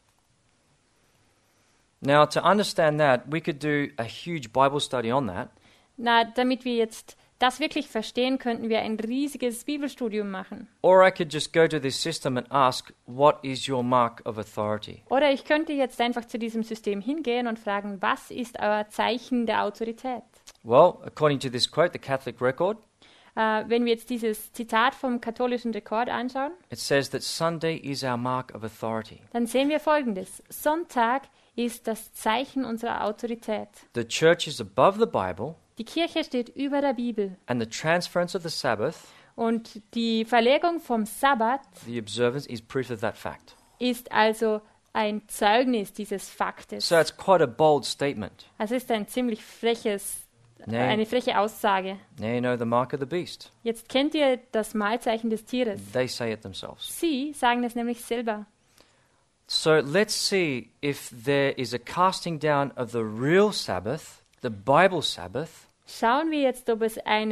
Now, to understand that, we could do a huge Bible study on that. Na, damit wir jetzt das wirklich verstehen, könnten wir ein riesiges Bibelstudium machen. Or I could just go to this system and ask, what is your mark of authority? Oder ich könnte jetzt einfach zu diesem System hingehen und fragen, was ist euer Zeichen der Autorität? Well, according to this quote, the Catholic record, Wenn wir jetzt dieses Zitat vom katholischen Rekord anschauen, it says that Sunday is our mark of authority. dann sehen wir Folgendes. Sonntag ist das Zeichen unserer Autorität. The church is above the Bible, Die Kirche steht über der Bibel. and the transference of the Sabbath, Und die Verlegung vom Sabbat the observance, is proof of that fact. ist also ein Zeugnis dieses Faktes. So it's quite a bold statement. Also ist ein ziemlich Nee. eine freche Aussage. Now you know the mark of the beast. Jetzt kennt ihr das Mahlzeichen des Tieres. They say it themselves. Sie sagen es nämlich selber. So let's see if there is a casting down of the real Sabbath, the Bible Sabbath, Schauen wir jetzt, ob es ein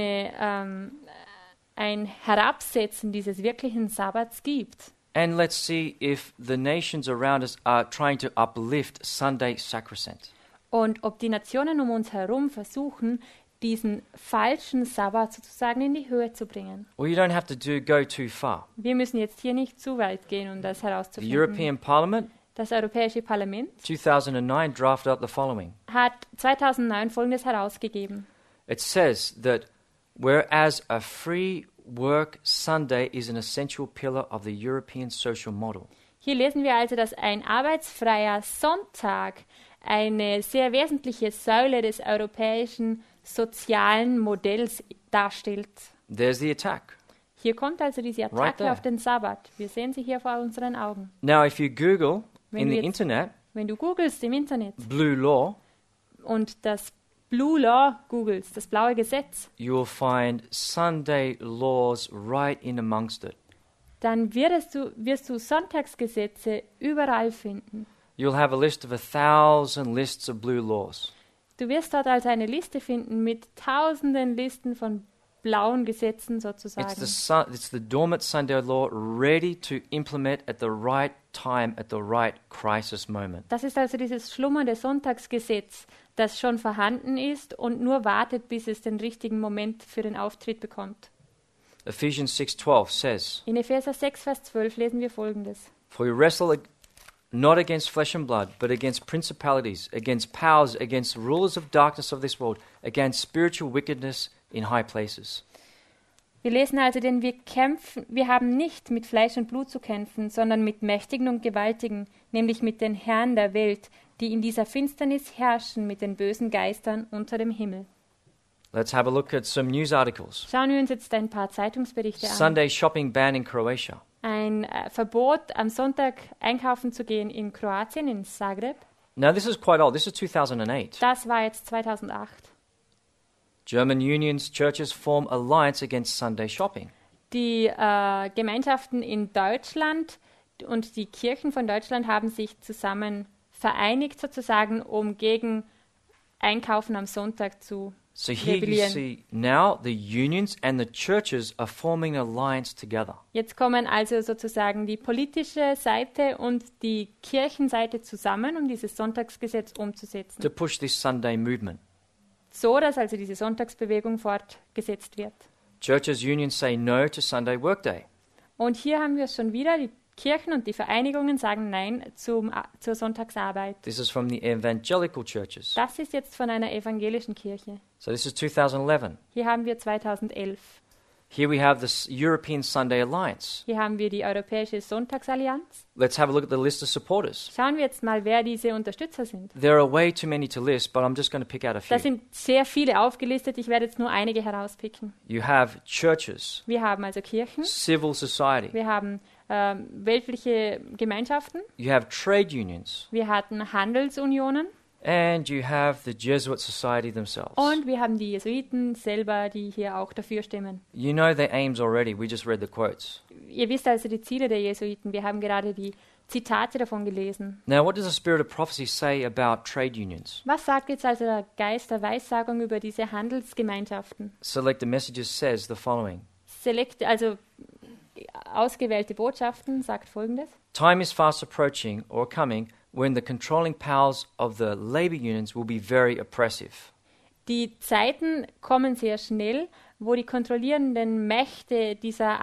Herabsetzen dieses wirklichen Sabbats gibt. and let's see if the nations around us are trying to uplift Sunday sacrosanct. Und ob die Nationen um uns herum versuchen, diesen falschen Sabbat sozusagen in die Höhe zu bringen. Well, you don't have to go too far. Wir müssen jetzt hier nicht zu weit gehen, um das The herauszufinden. European Parliament, Das Europäische Parlament 2009, drafted up the following. hat 2009 Folgendes herausgegeben. It says that whereas a free work Sunday is an essential pillar of the European social model, Hier lesen wir also, dass ein arbeitsfreier Sonntag eine sehr wesentliche Säule des europäischen sozialen Modells darstellt. there's the attack. Hier kommt also diese Right Attacke there. auf den Sabbat. Wir sehen sie hier vor unseren Augen. Now, if you Google Wenn in du the jetzt- internet, Wenn du googelst im Internet blue law, und das Blue Law googelst, das blaue Gesetz, you will find Sunday laws right in amongst it. dann wirst du Sonntagsgesetze überall finden. You'll have a list of 1,000 lists of blue laws. Du wirst dort also eine Liste finden mit tausenden Listen von blauen Gesetzen It's sozusagen. it's the dormant Sunday law ready to implement at the right time, at the right crisis moment. Das ist also dieses schlummernde Sonntagsgesetz, das schon vorhanden ist und nur wartet, bis es den richtigen Moment für den Auftritt bekommt. Ephesians 6:12 says, In Epheser 6, Vers 12 lesen wir Folgendes. "For we wrestle not against flesh and blood, but against principalities, against powers, against rulers of darkness of this world, against spiritual wickedness in high places." Wir lesen also, denn wir haben nicht mit Fleisch und Blut zu kämpfen, sondern mit Mächtigen und Gewaltigen, nämlich mit den Herren der Welt, die in dieser Finsternis herrschen, mit den bösen Geistern unter dem Himmel. Let's have a look at some news articles. Schauen wir uns jetzt ein paar Zeitungsberichte an. Sunday shopping ban in Croatia. Ein Verbot, am Sonntag einkaufen zu gehen in Kroatien, in Zagreb. Now this is quite old. This is 2008. Das war jetzt 2008. German unions, churches form alliance against Sunday shopping. Die Gemeinschaften in Deutschland und die Kirchen von Deutschland haben sich zusammen vereinigt sozusagen, um gegen Einkaufen am Sonntag zu So here you rebellieren. see now the unions and the churches are forming an alliance together. Jetzt kommen also sozusagen die politische Seite und die Kirchenseite zusammen, um dieses Sonntagsgesetz umzusetzen. To push this Sunday movement. So, dass also diese Sonntagsbewegung fortgesetzt wird. Churches, unions say no to Sunday workday. Und hier haben wir es schon wieder, die Kirchen und die Vereinigungen sagen Nein zur Sonntagsarbeit. This is from the evangelical churches. Das ist jetzt von einer evangelischen Kirche. So this is 2011. Hier haben wir 2011. Here we have this European Sunday Alliance. Hier haben wir die Europäische Sonntagsallianz. Let's have a look at the list of supporters. Schauen wir jetzt mal, wer diese Unterstützer sind. There are way too many to list, but I'm just going to pick out a Da few. sind sehr viele aufgelistet, ich werde jetzt nur einige herauspicken. You have churches, Wir haben also Kirchen, civil society, wir haben weltliche Gemeinschaften, you have trade unions, wir hatten Handelsunionen and you have the Jesuit society themselves. und wir haben die Jesuiten selber, die hier auch dafür stimmen. You know their aims already. We just read the quotes. Ihr wisst also die Ziele der Jesuiten, wir haben gerade die Zitate davon gelesen. Now, what does the spirit of prophecy say about trade unions? Was sagt jetzt also der Geist der Weissagung über diese Handelsgemeinschaften? Selected Messages says the following. Also ausgewählte Botschaften sagt Folgendes. Time is fast approaching or coming when the controlling powers of the labor unions will be very oppressive. Die Zeiten kommen sehr schnell, wo die kontrollierenden Mächte dieser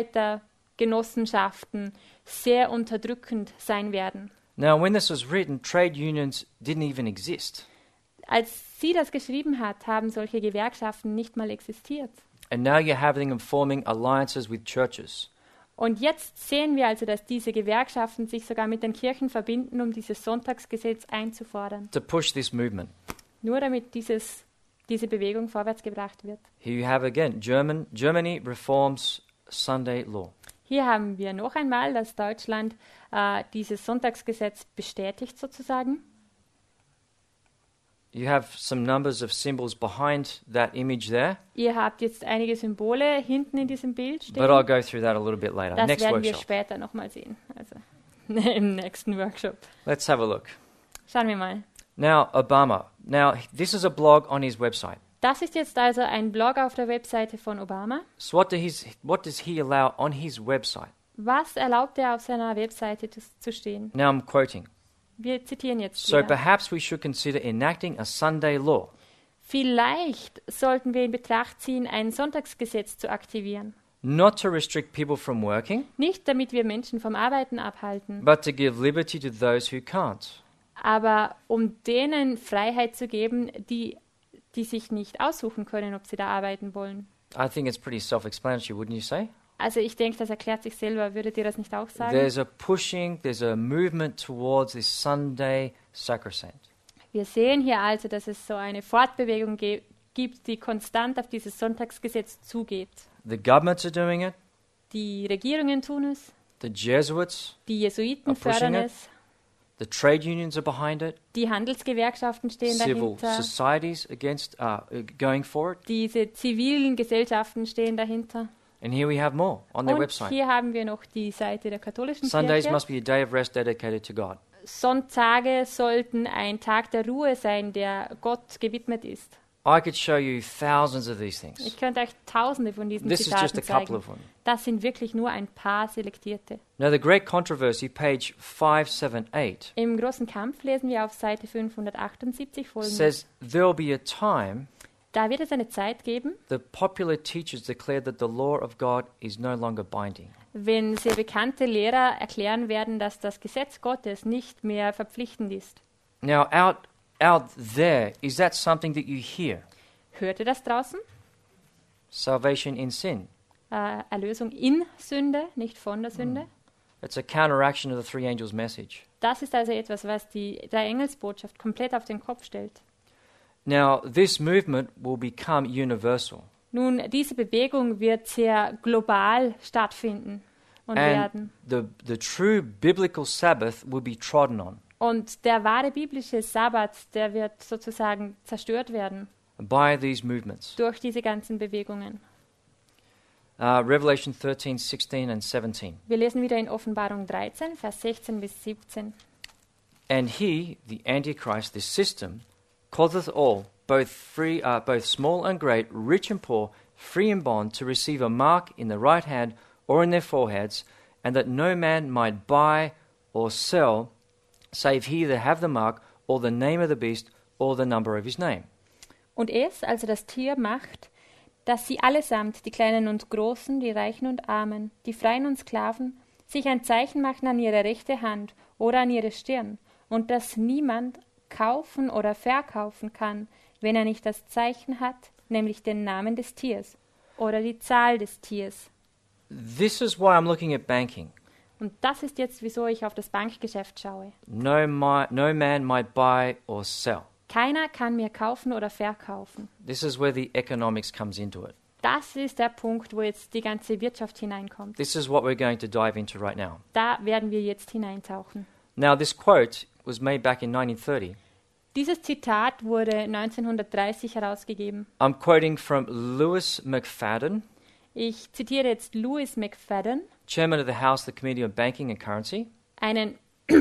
Arbeitergenossenschaften sehr unterdrückend sein werden. Now, when this was written, trade unions didn't even exist. Als sie das geschrieben hat, haben solche Gewerkschaften nicht mal existiert. And now you're having them forming alliances with churches. Und jetzt sehen wir also, dass diese Gewerkschaften sich sogar mit den Kirchen verbinden, um dieses Sonntagsgesetz einzufordern. To push this movement. Nur damit diese Bewegung vorwärts gebracht wird. Here you have again, Germany reforms Sunday law. Hier haben wir noch einmal, dass Deutschland dieses Sonntagsgesetz bestätigt sozusagen. You have some numbers of symbols behind that image there, Ihr habt jetzt einige Symbole hinten in diesem Bild but I'll stehen. go through that a little bit later. Das Next werden wir workshop. später nochmal sehen, also im nächsten Workshop. Let's have a look. Schauen wir mal. Now, Obama. Now, this is a blog on his website. Das ist jetzt also ein Blog auf der Webseite von Obama. So what does he allow on his website? Was erlaubt er auf seiner Webseite zu stehen? Now I'm quoting. Wir zitieren jetzt So wieder. perhaps we should consider enacting a Sunday law. Vielleicht sollten wir in Betracht ziehen, ein Sonntagsgesetz zu aktivieren. Not to restrict people from working, Nicht damit wir Menschen vom Arbeiten abhalten, but to give liberty to those who can't. aber um denen Freiheit zu geben, die sich nicht aussuchen können, ob sie da arbeiten wollen. I think it's pretty self-explanatory, wouldn't you say? Also ich denke, das erklärt sich selber. Würdet ihr das nicht auch sagen? There's a movement towards this Sunday sacrosanct. Wir sehen hier also, dass es so eine Fortbewegung gibt, die konstant auf dieses Sonntagsgesetz zugeht. The governments are doing it. Die Regierungen tun es, The Jesuits, die Jesuiten Are pushing fördern it. es, the trade unions are behind it. die Handelsgewerkschaften stehen Civil dahinter, societies going for it. diese zivilen Gesellschaften stehen dahinter. And here we have more on their Und website. hier haben wir noch die Seite der katholischen Sundays Kirche. must be a day of rest dedicated to God. Sonntage sollten ein Tag der Ruhe sein, der Gott gewidmet ist. I could show you thousands of these things. Ich könnte euch tausende von diesen This is just a Zitaten couple zeigen. of them. Das sind wirklich nur ein paar selektierte. Now, the great controversy, page 578, Im großen Kampf lesen wir auf Seite 578 folgendes. says there'll be a time Da wird es eine Zeit geben, the popular teachers declare that the law of God is no longer binding. wenn sehr bekannte Lehrer erklären werden, dass das Gesetz Gottes nicht mehr verpflichtend ist. Now, out there, is that something that you hear? Hört ihr das draußen? Salvation in sin. Erlösung in Sünde, nicht von der Sünde. It's a counteraction of the three angels' message. Das ist also etwas, was die Engelsbotschaft komplett auf den Kopf stellt. Now, this movement will become universal. Nun, diese Bewegung wird sehr global stattfinden und werden. And the true biblical Sabbath will be trodden on Und der wahre biblische Sabbat, der wird sozusagen zerstört werden by these movements. durch diese ganzen Bewegungen. Revelation 13, 16 and 17. Wir lesen wieder in Offenbarung 13, Vers 16 bis 17. And he, the Antichrist, this system, causeth all, both small and great, rich and poor, free and bond, to receive a mark in the right hand or in their foreheads, and that no man might buy or sell, save he that have the mark, or the name of the beast, or the number of his name. Und es, also das Tier, macht, dass sie allesamt, die Kleinen und Großen, die Reichen und Armen, die Freien und Sklaven, sich ein Zeichen machen an ihre rechte Hand oder an ihre Stirn, und dass niemand kaufen oder verkaufen kann, wenn er nicht das Zeichen hat, nämlich den Namen des Tiers oder die Zahl des Tiers. This is why I'm looking at banking. Und das ist jetzt, wieso ich auf das Bankgeschäft schaue. No man might buy or sell. Keiner kann mehr kaufen oder verkaufen. This is where the economics comes into it. Das ist der Punkt, wo jetzt die ganze Wirtschaft hineinkommt. This is what we're going to dive into right now. Da werden wir jetzt hineintauchen. Now, this quote was made back in 1930. Dieses Zitat wurde 1930 herausgegeben. I'm quoting from Lewis McFadden, Ich zitiere jetzt Louis McFadden, chairman of the House, the Committee on Banking and Currency, einen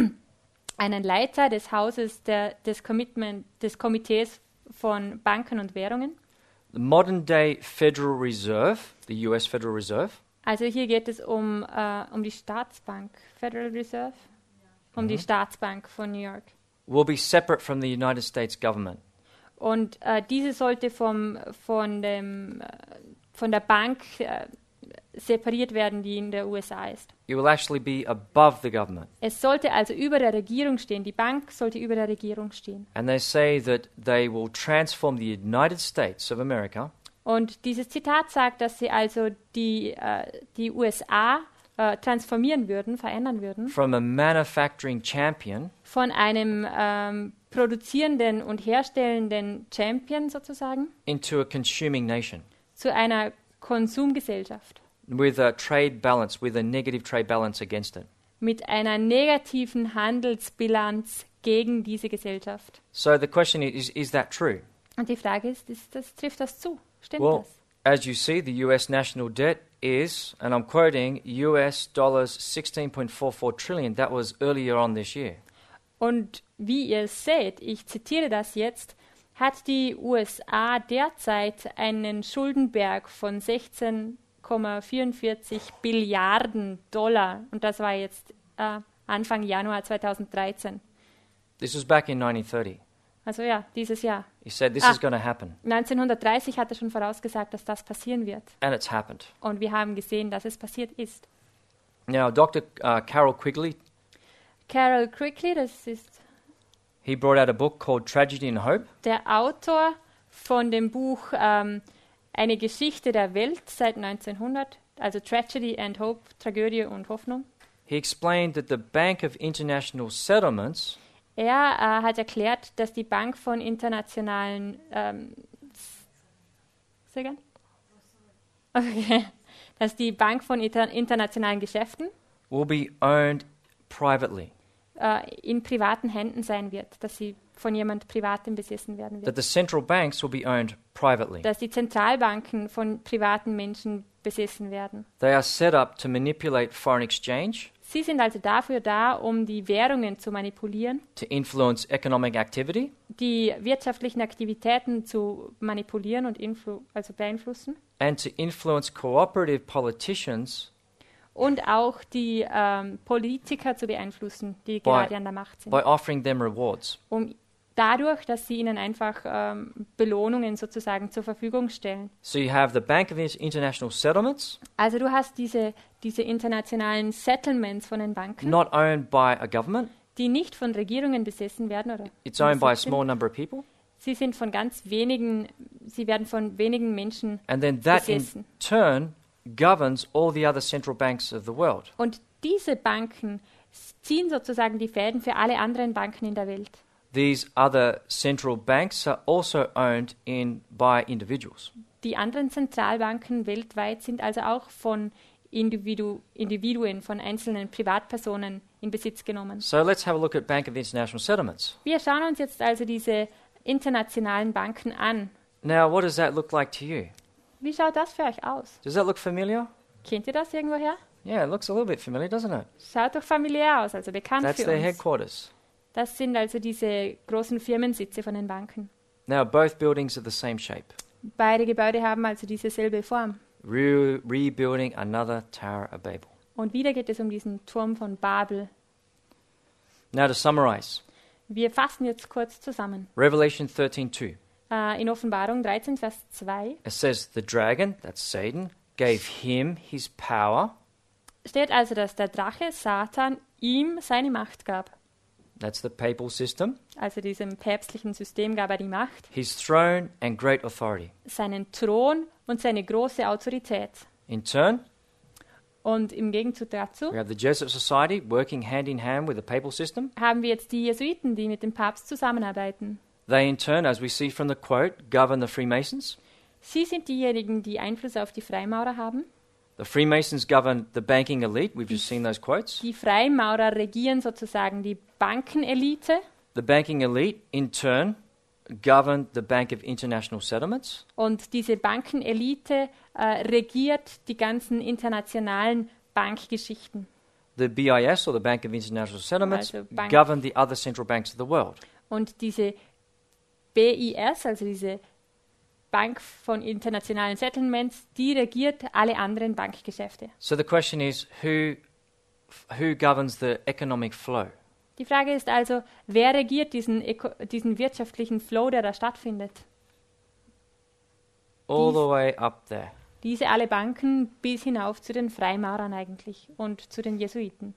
Leiter des Hauses des Komitees von Banken und Währungen. the modern-day Federal Reserve, the U.S. Federal Reserve, Also hier geht es um die Staatsbank, Federal Reserve, um die Staatsbank von New York. will be separate from the United States government. Und diese sollte von der Bank separiert werden, die in der USA ist. It will actually be above the government. Es sollte also über der Regierung stehen. Die Bank sollte über der Regierung stehen. And they say that they will transform the United States of America Und dieses Zitat sagt, dass sie also die USA transformieren würden, verändern würden, from a manufacturing champion von einem produzierenden und herstellenden Champion sozusagen into a consuming nation zu einer Konsumgesellschaft with a trade balance, with a negative trade balance against it. mit einer negativen Handelsbilanz gegen diese Gesellschaft. So the question is that true? Und die Frage ist, trifft das zu? Stimmt Well, das? as you see, the US national debt is, and I'm quoting, US dollars 16.44 trillion. That was earlier on this year. Und wie ihr seht, ich zitiere das jetzt, hat die USA derzeit einen Schuldenberg von 16,44 Billiarden Dollar. Und das war jetzt Anfang Januar 2013. This was back in 1930. Also ja, dieses Jahr. He said this is going to happen, 1930 hat er schon vorausgesagt, dass das passieren wird. and it's happened. Und wir haben gesehen, dass es passiert ist. Now, Dr. Carol Quigley, Carol Quigley, das ist he brought out a book called Tragedy and Hope. der Autor von dem Buch Eine Geschichte der Welt seit 1900, also Tragedy and Hope, Tragödie und Hoffnung. He explained that the Bank of International Settlements Er hat erklärt, dass die Bank von internationalen dass die Bank von internationalen Geschäften will be owned privately, in privaten Händen sein wird, dass sie von jemand Privatem besessen werden that wird. the central banks will be owned privately. Dass die Zentralbanken von privaten Menschen besessen werden. They are set up to manipulate foreign exchange, Sie sind also dafür da, um die Währungen zu manipulieren, to influence economic activity, die wirtschaftlichen Aktivitäten zu manipulieren und also beeinflussen and to influence cooperative politicians und auch die Politiker zu beeinflussen, die gerade an der Macht sind, by offering them rewards. dadurch, dass sie ihnen einfach Belohnungen sozusagen zur Verfügung stellen. So you have the Bank of International Settlements, Also du hast diese internationalen Settlements von den Banken, not owned by a government. die nicht von Regierungen besessen werden oder It's owned by a besitzt sind. small number of people. Sie sind von sie werden von wenigen Menschen And then that in besessen. turn governs all the other central banks of the world. Und diese Banken ziehen sozusagen die Fäden für alle anderen Banken in der Welt. These other central banks are also owned by individuals. Die anderen Zentralbanken weltweit sind also auch von Individuen, von einzelnen Privatpersonen in Besitz genommen. So let's have a look at Bank of International Settlements. Wir schauen uns jetzt also diese internationalen Banken an. Now, what does that look like to you? Wie schaut das für euch aus? Does that look familiar? Kennt ihr das irgendwoher? Yeah, it looks a little bit familiar, doesn't it? Schaut doch familiär aus, also bekannt That's für their uns. headquarters. Das sind also diese großen Firmensitze von den Banken. Now, both buildings are the same shape. Beide Gebäude haben also dieselbe Form. Rebuilding another Tower of Babel. Und wieder geht es um diesen Turm von Babel. Now, to summarize, Wir fassen jetzt kurz zusammen. Revelation 13:2. In Offenbarung 13, Vers 2 It says, the dragon, that's Satan, gave him his power. steht also, dass der Drache Satan ihm seine Macht gab. That's the papal system. Also diesem päpstlichen System gab er die Macht, His throne and great authority. seinen Thron und seine große Autorität. In turn, Und im Gegenzug dazu we have the Jesuit Society working hand in hand with the papal system. haben wir jetzt die Jesuiten, die mit dem Papst zusammenarbeiten. They, in turn, as we see from the quote, govern the Freemasons. Sie sind diejenigen, die Einfluss auf die Freimaurer haben. The Freemasons govern the banking elite. We've just seen those quotes. Die Freimaurer regieren sozusagen die Bankenelite. The banking elite, in turn, govern the Bank of International Settlements. Und diese Bankenelite regiert die ganzen internationalen Bankgeschichten. The BIS, or the Bank of International Settlements, Also Bank- govern the other central banks of the world. Und diese BIS, also diese Bank von internationalen Settlements, die regiert alle anderen Bankgeschäfte. So the question is, who governs the economic flow? Die Frage ist also, wer regiert diesen wirtschaftlichen Flow, der da stattfindet? All the way up there. Diese alle Banken bis hinauf zu den Freimaurern eigentlich und zu den Jesuiten.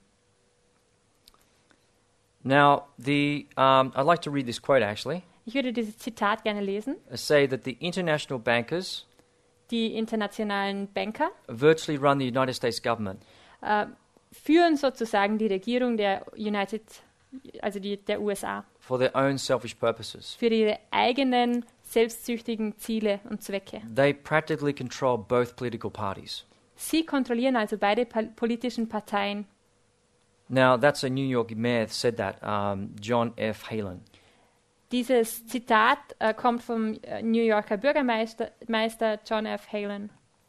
Now, I'd like to read this quote actually. Ich würde dieses Zitat gerne lesen. Say that the international bankers Die internationalen Banker virtually run the United States government. führen sozusagen die Regierung der der USA For their own selfish purposes. für ihre eigenen selbstsüchtigen Ziele und Zwecke. They practically control both political parties. Sie kontrollieren also beide politischen Parteien. Now, that's a New York mayor said that, John F. Halen. Dieses Zitat kommt vom New Yorker Bürgermeister John F. Halen.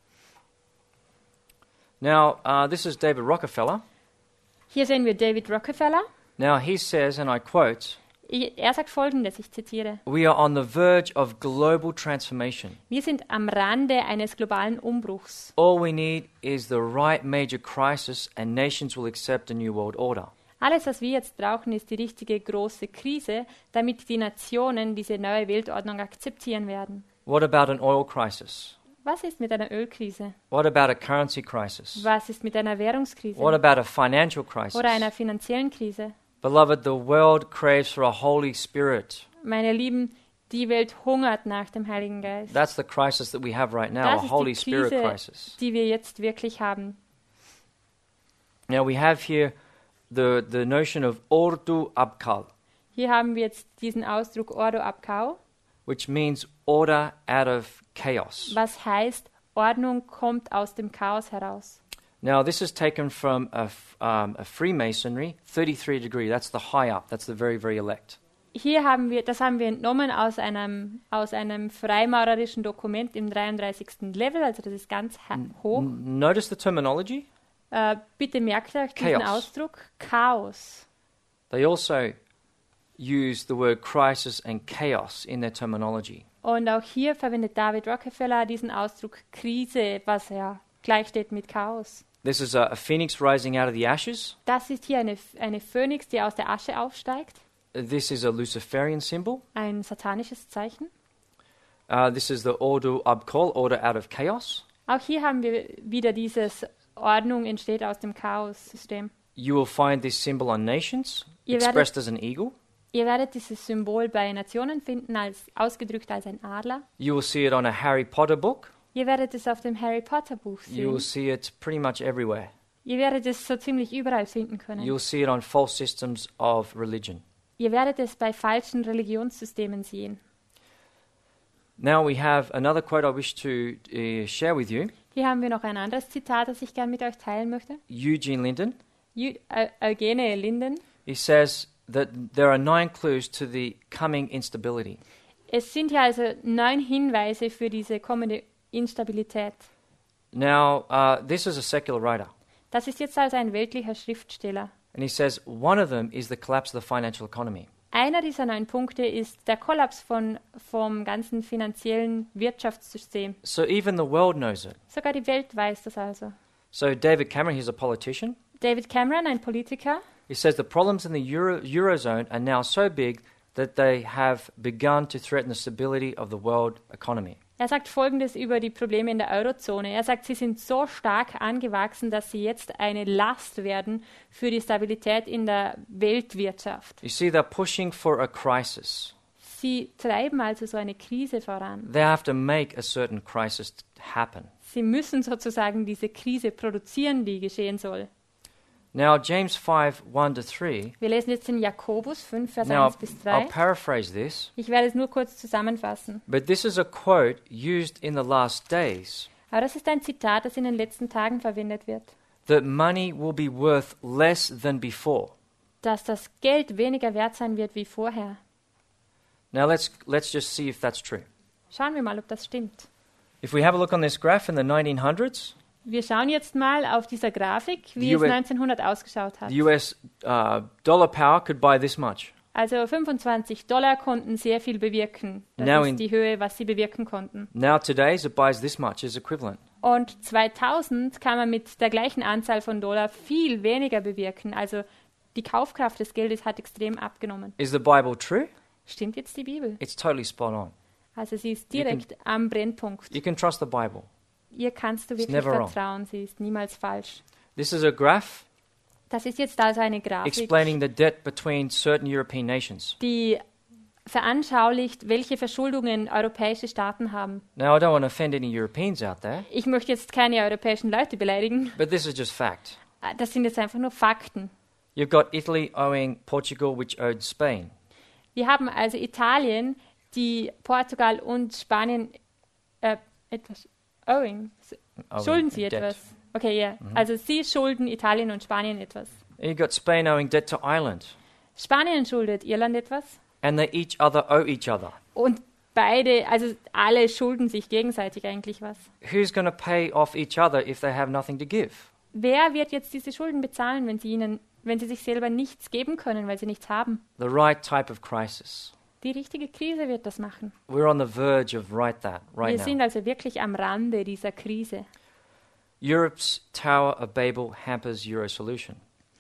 Now, this is David Rockefeller. Hier sehen wir David Rockefeller. Now, he says, and I quote, Er sagt Folgendes, ich zitiere. "We are on the verge of global transformation. Wir sind am Rande eines globalen Umbruchs. All we need is the right major crisis and nations will accept a new world order." Alles, was wir jetzt brauchen, ist die richtige große Krise, damit die Nationen diese neue Weltordnung akzeptieren werden. What about an oil crisis? Was ist mit einer Ölkrise? What about a currency crisis? Was ist mit einer Währungskrise? What about a financial crisis? Oder einer finanziellen Krise? Beloved, the world craves for a Holy Spirit. Meine Lieben, die Welt hungert nach dem Heiligen Geist. That's the crisis that we have right now, Das a ist Holy die Spirit Krise, crisis. die wir jetzt wirklich haben. Now we have here the notion of ordu abkal, Hier haben wir jetzt diesen Ausdruck Ordo Abkau, which means order out of chaos. was heißt, Ordnung kommt aus dem Chaos heraus. Now this is taken from a Freemasonry, 33 degree. That's the high up. That's the very, very elect. Das haben wir entnommen aus einem freimaurerischen Dokument im 33. Level, also das ist ganz hoch. Notice the terminology. Bitte merkt euch diesen Chaos. Ausdruck, Chaos. They also use the word crisis and chaos in their terminology. Und auch hier verwendet David Rockefeller diesen Ausdruck Krise, was ja gleichsteht mit Chaos. This is a phoenix rising out of the ashes. Das ist hier eine Phönix, die aus der Asche aufsteigt, This is a Luciferian symbol. ein satanisches Zeichen. This is the Ordo Abkol, order out of chaos. Auch hier haben wir wieder dieses Ordnung entsteht aus dem Chaos-System. You will find this symbol on nations, Ihr werdet- expressed as an eagle. Ihr werdet dieses Symbol bei Nationen finden, ausgedrückt als ein Adler. You will see it on a Harry Potter book. Ihr werdet es auf dem Harry Potter Buch You will sehen. see it pretty much everywhere. Ihr werdet es so ziemlich überall finden können. You'll see it on false systems of religion. Ihr werdet es bei falschen Religionssystemen sehen. Now we have another quote I wish to share with you. Hier haben wir noch ein anderes Zitat, das ich gerne mit euch teilen möchte. Eugene Linden. Eugene Linden. He says that there are 9 clues to the coming instability. Es sind hier also 9 Hinweise für diese kommende Instabilität. Now, this is a secular writer. Das ist jetzt also ein weltlicher Schriftsteller. And he says one of them is the collapse of the financial economy. Einer dieser 9 Punkte ist der Kollaps vom ganzen finanziellen Wirtschaftssystem. So even the world knows it. Sogar die Welt weiß das also. So David Cameron, he's a politician. David Cameron, ein Politiker, He says the problems in the Eurozone are now so big that they have begun to threaten the stability of the world economy. er sagt Folgendes über die Probleme in der Eurozone. Er sagt, sie sind so stark angewachsen, dass sie jetzt eine Last werden für die Stabilität in der Weltwirtschaft. You see, they're pushing for a crisis. Sie treiben also so eine Krise voran. They have to make a certain crisis happen. Sie müssen sozusagen diese Krise produzieren, die geschehen soll. Now, James 5, 1-3. Wir lesen jetzt in Jakobus 5, Vers Now, 1 bis I'll 3. paraphrase this, Ich werde es nur kurz zusammenfassen. but this is a quote used in the last days Aber das ist ein Zitat, das in den letzten Tagen verwendet wird. that money will be worth less than before. Dass das Geld weniger wert sein wird wie vorher. Now, let's just see if that's true. Schauen wir mal, ob das stimmt. If we have a look on this graph in the 1900s, Wir schauen jetzt mal auf dieser Grafik, wie Die es US 1900 ausgeschaut hat. the US dollar power could buy this much. Also $25 konnten sehr viel bewirken. Das Now ist in- die Höhe, was sie bewirken konnten. Now, today's it buys this much is equivalent. Und 2000 kann man mit der gleichen Anzahl von Dollar viel weniger bewirken. Also die Kaufkraft des Geldes hat extrem abgenommen. Is the Bible true? Stimmt jetzt die Bibel? It's totally spot on. Also sie ist You can- direkt am Brennpunkt. You can trust the Bible. Ihr kannst du It's wirklich never wrong. vertrauen, sie ist niemals falsch. This is a graph Das ist jetzt also eine Grafik, explaining the debt between certain European nations. die veranschaulicht, welche Verschuldungen europäische Staaten haben. Now, I don't want to offend any Europeans out there, Ich möchte jetzt keine europäischen Leute beleidigen. but this is just fact. Das sind jetzt einfach nur Fakten. You've got Italy owing Portugal, which owed Spain. Wir haben also Italien, die Portugal und Spanien etwas owing. Schulden sie debt. etwas? Okay, ja. Also sie schulden Italien und Spanien etwas. You've got Spain owing debt to Ireland, Spanien schuldet Irland etwas. and they each other owe each other. Und beide, also alle schulden sich gegenseitig eigentlich was. Who's going to pay off each other if they have nothing to give? Wer wird jetzt diese Schulden bezahlen, wenn sie sich selber nichts geben können, weil sie nichts haben? The right type of crisis. Die richtige Krise wird das machen. We're on the verge of right Wir sind now. also wirklich am Rande dieser Krise. Europe's Tower of Babel hampers Euro solution.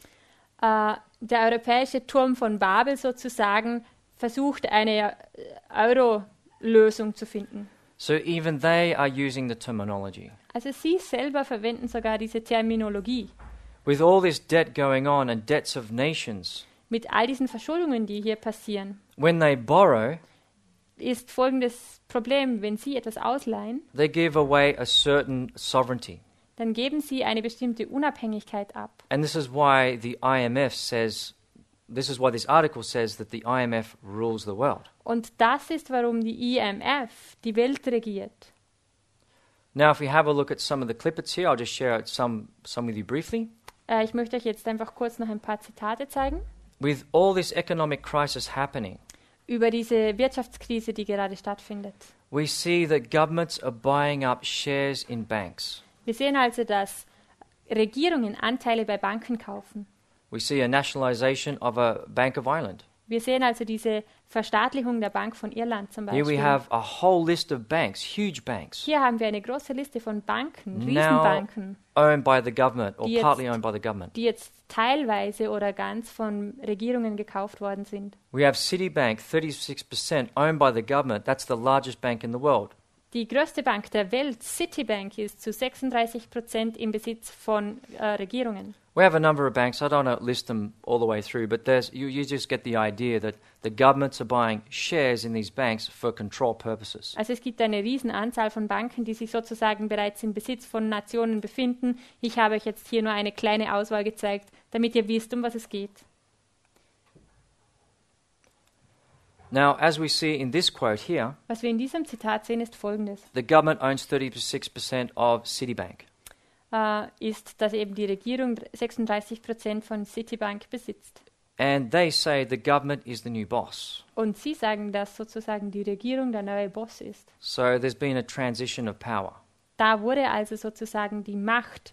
Der europäische Turm von Babel sozusagen versucht, eine Euro-Lösung zu finden. So even they are using the terminology. Also sie selber verwenden sogar diese Terminologie. With all this debt going on and debts of nations, Mit all diesen Verschuldungen, die hier passieren, when they borrow, ist folgendes Problem: Wenn sie etwas ausleihen, they give away a certain sovereignty. dann geben sie eine bestimmte Unabhängigkeit ab. And this is why the IMF says, this is why this article says that the IMF rules the world. Und das ist, warum die IMF die Welt regiert. Now, if we have a look at some of the clippets here, I'll just share some with you briefly. Ich möchte euch jetzt einfach kurz noch ein paar Zitate zeigen With all this economic crisis happening, über diese Wirtschaftskrise, die gerade stattfindet. we see that governments are buying up shares in banks. Wir sehen also, dass Regierungen Anteile bei Banken kaufen. We see a nationalization of a Bank of Ireland. Wir sehen also diese Verstaatlichung der Bank von Irland zum Here we Beispiel. have a whole list of banks, huge banks, Hier haben wir eine große Liste von Banken, now Riesenbanken, owned by the government or Die jetzt- partly owned by the government. die jetzt teilweise oder ganz von Regierungen gekauft worden sind. We have Citibank, 36% owned by the government. That's the largest bank in the world. Die größte Bank der Welt, Citibank, ist zu 36% im Besitz von Regierungen. We have a number of banks. I don't want to list them all the way through, but you just get the idea that the governments are buying shares in these banks for control purposes. Also es gibt eine Riesenanzahl von Banken, die sich sozusagen bereits im Besitz von Nationen befinden. Ich habe euch jetzt hier nur eine kleine Auswahl gezeigt, damit ihr wisst, um was es geht. Now, as we see in this quote here, Was wir in diesem Zitat sehen, ist Folgendes. the government owns 36% of Citibank. Ist, dass eben die Regierung 36% von Citibank besitzt. And they say the government is the new boss. Und sie sagen, dass sozusagen die Regierung der neue Boss ist. So there's been a transition of power. Da wurde also sozusagen die Macht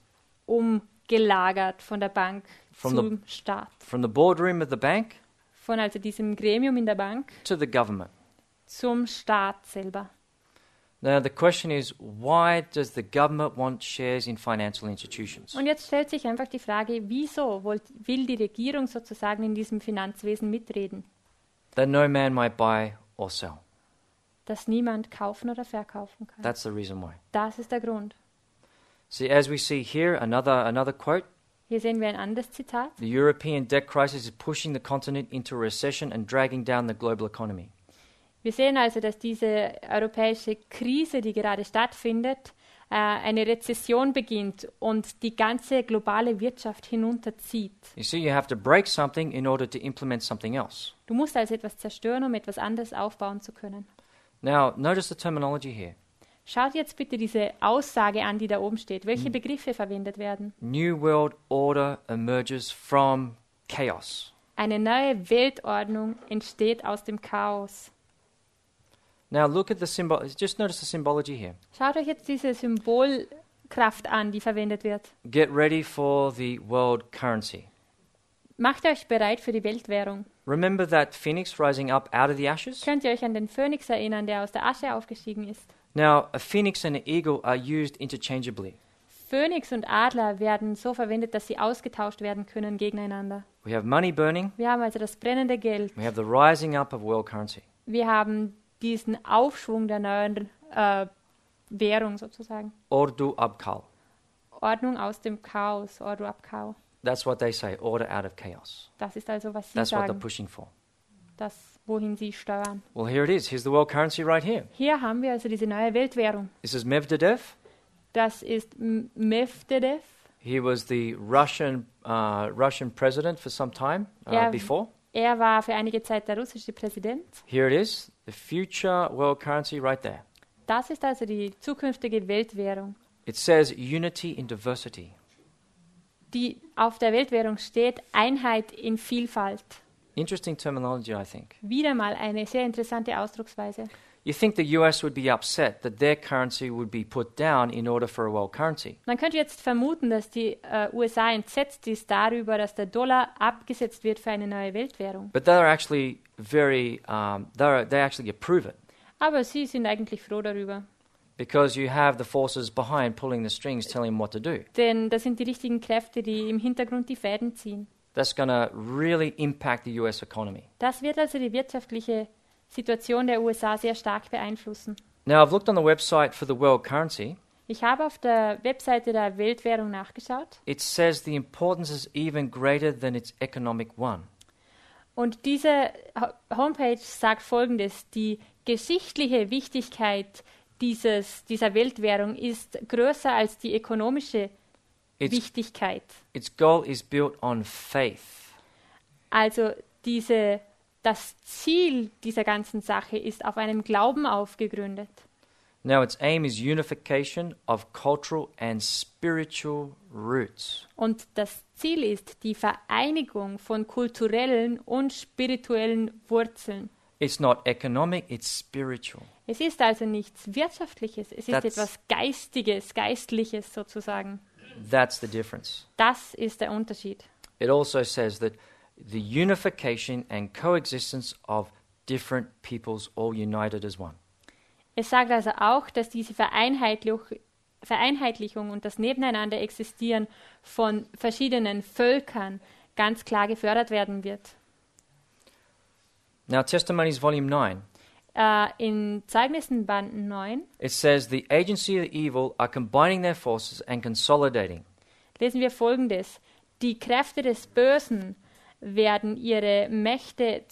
umgelagert von der Bank From zum Staat. From the boardroom of the bank Von also diesem Gremium in der Bank to the government. zum Staat selber. Now, the question is, why does the government want shares in financial institutions? Und jetzt stellt sich einfach die Frage, wieso will die Regierung sozusagen in diesem Finanzwesen mitreden? That no man might buy or sell. Dass niemand kaufen oder verkaufen kann. That's the reason why. Das ist der Grund. See, as we see here, another quote, Hier sehen wir ein anderes Zitat. the European debt crisis is pushing the continent into a recession and dragging down the global economy. Wir sehen also, dass diese europäische Krise, die gerade stattfindet, eine Rezession beginnt und die ganze globale Wirtschaft hinunterzieht. You see, you have to break something in order to implement something else. Du musst also etwas zerstören, um etwas anderes aufbauen zu können. Now, notice the terminology here. Schaut jetzt bitte diese Aussage an, die da oben steht. Welche Begriffe verwendet werden? New world order emerges from chaos. Eine neue Weltordnung entsteht aus dem Chaos. Now, look at the symbol. Just notice the symbology here. Schaut euch jetzt diese Symbolkraft an, die verwendet wird. Get ready for the world currency. Macht euch bereit für die Weltwährung. Remember that phoenix rising up out of the ashes? Könnt ihr euch an den Phönix erinnern, der aus der Asche aufgestiegen ist? Now, a phoenix and an eagle are used interchangeably. Phönix und Adler werden so verwendet, dass sie ausgetauscht werden können gegeneinander. We have money burning. Wir haben also das brennende Geld. We have the rising up of world currency. Wir haben diesen Aufschwung der neuen Währung sozusagen. Ordu abkal. Ordnung aus dem Chaos, Ordo ab Chaos. That's what they say, order out of chaos. Das ist also, was sie That's what they're sagen, pushing for. das, wohin sie steuern. Well, here it is. Here's the world currency right here. Hier haben wir also diese neue Weltwährung. This is Medvedev. Das ist Medvedev. He was the Russian president for some time Yeah. before. Er war für einige Zeit der russische Präsident. Here it is, the future world currency right there. Das ist also die zukünftige Weltwährung. It says unity in diversity. Die auf der Weltwährung steht Einheit in Vielfalt. Interesting terminology, I think. Wieder mal eine sehr interessante Ausdrucksweise. You think the US would be upset that their currency would be put down in order for a world currency. Man könnte jetzt vermuten, dass die USA entsetzt ist darüber, dass der Dollar abgesetzt wird für eine neue Weltwährung. But they're actually they actually approve it Aber sie sind eigentlich froh darüber. because you have the forces behind pulling the strings telling them what to do. Denn das sind die richtigen Kräfte, die im Hintergrund die Fäden ziehen. That's going to really impact the US economy. Das wird also die wirtschaftliche Situation der USA sehr stark beeinflussen. Now, I've looked on the website for the world currency. Ich habe auf der Webseite der Weltwährung nachgeschaut It says the importance is even greater than its economic one. und diese Homepage sagt Folgendes: Die geschichtliche Wichtigkeit dieser Weltwährung ist größer als die ökonomische Wichtigkeit. Its goal is built on faith. Also das Ziel dieser ganzen Sache ist auf einem Glauben aufgegründet. Now, its aim is unification of cultural and spiritual roots. Und das Ziel ist die Vereinigung von kulturellen und spirituellen Wurzeln. It's not economic, it's spiritual. Es ist also nichts Wirtschaftliches, es ist That's- etwas Geistiges, Geistliches sozusagen. That's the difference. Das ist der Unterschied. It also says that the unification and coexistence of different peoples all united as one. Es sagt also auch, dass diese Vereinheitlichung und das Nebeneinander existieren von verschiedenen Völkern ganz klar gefördert werden wird. Now, Testimonies Volume 9, In Zeugnissen Band 9 it says the agency of evil are combining their forces and consolidating. lesen wir Folgendes. Die Kräfte des Bösen werden ihre Mächte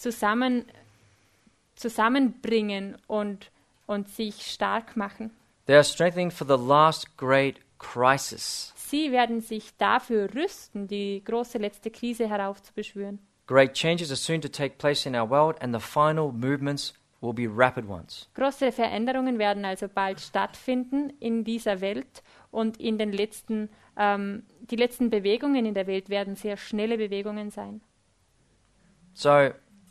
zusammenbringen und sich stark machen. They are strengthening for the last great crisis. Sie werden sich dafür rüsten, die große letzte Krise heraufzubeschwören. Great changes are soon to take place in our world, and the final movements will be rapid ones. Große Veränderungen werden also bald stattfinden in dieser Welt und die letzten Bewegungen in der Welt werden sehr schnelle Bewegungen sein. So,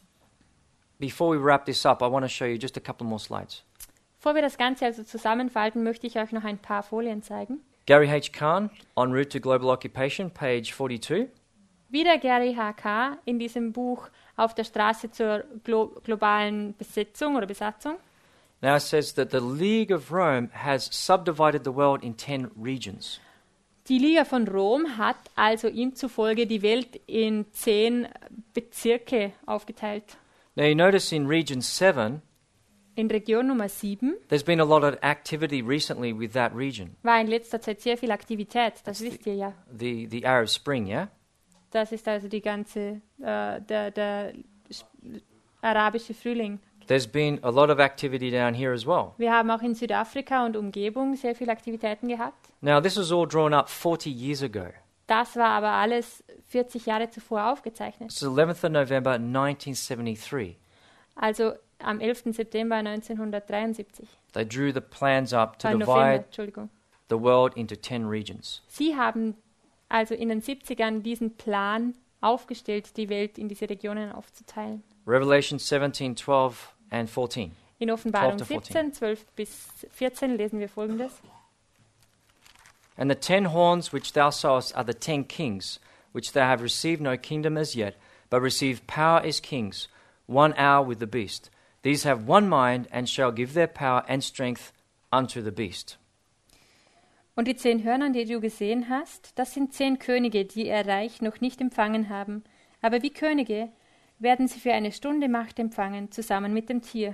before we wrap this up, I want to show you just a couple more slides. Bevor wir das Ganze also zusammenfalten, möchte ich euch noch ein paar Folien zeigen. Gary H. Kahn, En route to Global Occupation, page 42. Wieder Gary H.K. in diesem Buch Auf der Straße zur globalen Besetzung oder Besatzung. Now it says that the League of Rome has subdivided the world in 10 regions. Die Liga von Rom hat also ihm zufolge die Welt in 10 Bezirke aufgeteilt. Now you notice in region 7, In Region Nummer 7 there's been a lot of activity recently with that region. war in letzter Zeit sehr viel Aktivität, das wisst ihr ja. The Arab Spring, yeah? Das ist also die ganze, der arabische Frühling. There's been a lot of activity down here as well. Wir haben auch in Südafrika und Umgebung sehr viele Aktivitäten gehabt. Now this was all drawn up 40 years ago. Das war aber alles 40 Jahre zuvor aufgezeichnet. It's the 11th of November 1973. Also am 11. September 1973. They drew the plans up to November, divide Entschuldigung. the world into 10 regions. Sie haben also in den 70ern diesen Plan aufgestellt, die Welt in diese Regionen aufzuteilen. Revelation 17, 12 and 14. In Offenbarung 12 to 17, 12 bis 14 lesen wir Folgendes. And the 10 horns which thou sawest are the 10 kings, which they have received no kingdom as yet, but receive power as kings, 1 hour with the beast. These have one mind, and shall give their power and strength unto the beast. Und die 10 Hörner, die du gesehen hast, das sind 10 Könige, die ihr Reich noch nicht empfangen haben. Aber wie Könige werden sie für eine Stunde Macht empfangen, zusammen mit dem Tier.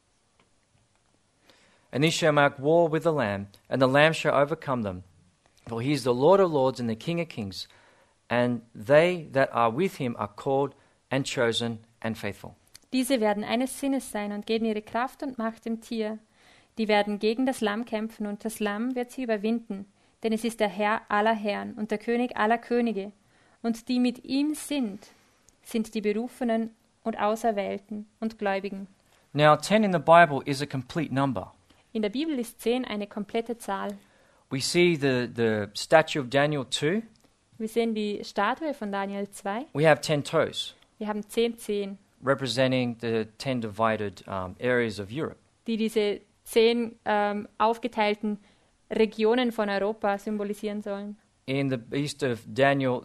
And these shall make war with the Lamb, and the Lamb shall overcome them. For he is the Lord of lords and the King of kings, and they that are with him are called and chosen and faithful. Diese werden eines Sinnes sein und geben ihre Kraft und Macht dem Tier. Die werden gegen das Lamm kämpfen, und das Lamm wird sie überwinden. Denn es ist der Herr aller Herren und der König aller Könige. Und die mit ihm sind die Berufenen und Auserwählten und Gläubigen. Now 10 in the Bible is a complete number. In der Bibel ist 10 eine komplette Zahl. We see the statue of Daniel 2. Wir sehen die Statue von Daniel 2. We have 10 toes, Wir haben 10 Zehen, representing the 10 divided areas of Europe. die diese 10 aufgeteilten Regionen von Europa symbolisieren sollen. In the beast of Daniel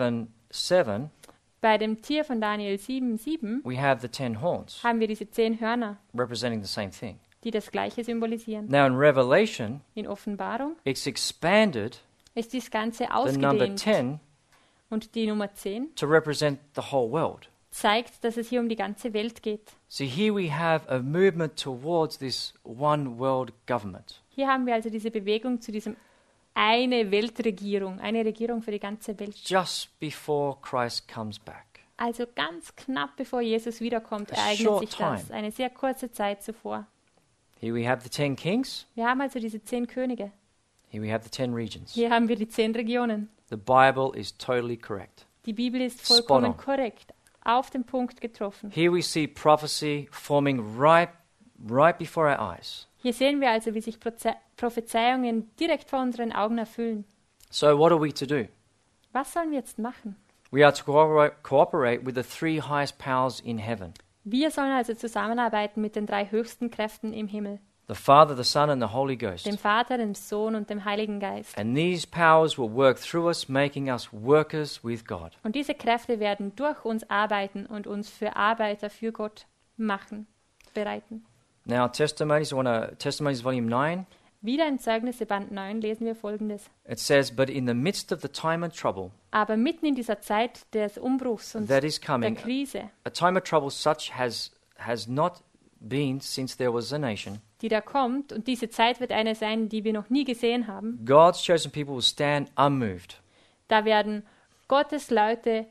7:7, Bei dem Tier von Daniel 7,7 we have the 10 horns, haben wir diese 10 Hörner, representing the same thing. die das Gleiche symbolisieren. Now in Revelation, In Offenbarung it's expanded ist das Ganze the number ausgedehnt 10 und die Nummer 10 to represent the whole world. zeigt, dass es hier um die ganze Welt geht. See, here we have a movement towards this one world government. Hier haben wir also diese Bewegung zu diesem eine Weltregierung, eine Regierung für die ganze Welt. Just before Christ comes back. Also ganz knapp bevor Jesus wiederkommt, A ereignet short sich das. time. Eine sehr kurze Zeit zuvor. Here we have the 10 kings. Wir haben also diese 10 Könige. Here we have the 10 regions. Hier haben wir die 10 Regionen. The Bible is totally correct. Die Bibel ist Spot vollkommen on. korrekt, auf den Punkt getroffen. Here we see prophecy forming right before our eyes. Hier sehen wir also, wie sich Prophezeiungen direkt vor unseren Augen erfüllen. So what are we to do? Was sollen wir jetzt machen? We are to cooperate with the 3 highest powers in heaven. Wir sollen also zusammenarbeiten mit den 3 höchsten Kräften im Himmel. The the Father, the Son, and the Holy Ghost. dem Vater, dem Sohn und dem Heiligen Geist. And these powers will work through us, making us workers with God. Und diese Kräfte werden durch uns arbeiten und uns für Arbeiter für Gott machen, bereiten. Now, Testimonies Volume 9, Wieder in Zeugnisse Band 9 lesen wir Folgendes. it says, "But in the midst of the time of trouble Aber mitten in dieser Zeit des Umbruchs und that is der coming, Krise, a time of trouble such has not been since there was a nation, die da kommt, und diese Zeit wird eine sein, die wir noch nie gesehen haben, God's chosen people will stand unmoved. da werden Gottes Leute,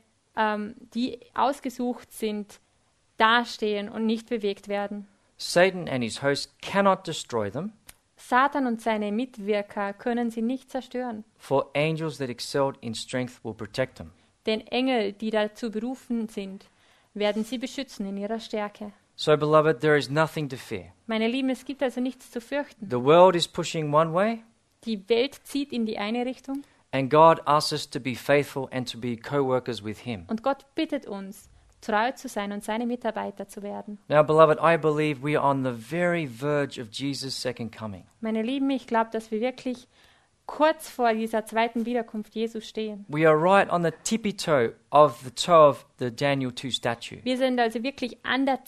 die ausgesucht sind, dastehen und nicht bewegt werden. Satan and his host cannot destroy them, Satan und seine Mitwirker können sie nicht zerstören. for angels that excelled in strength will protect them." Denn Engel, die dazu berufen sind, werden sie beschützen in ihrer Stärke. So, beloved, there is nothing to fear. Meine Lieben, es gibt also nichts zu fürchten. The world is pushing one way, Die Welt zieht in die eine Richtung and God asks us to be faithful and to be co-workers with Him. und Gott bittet uns, treu zu sein und seine Mitarbeiter zu werden. Now, beloved, I believe we are on the very verge of Jesus' second coming. Meine Lieben, ich glaube, dass wir wirklich kurz vor dieser zweiten Wiederkunft Jesu stehen. We are right on the tippy toe of the Daniel 2 statue. Wir sind also wirklich an der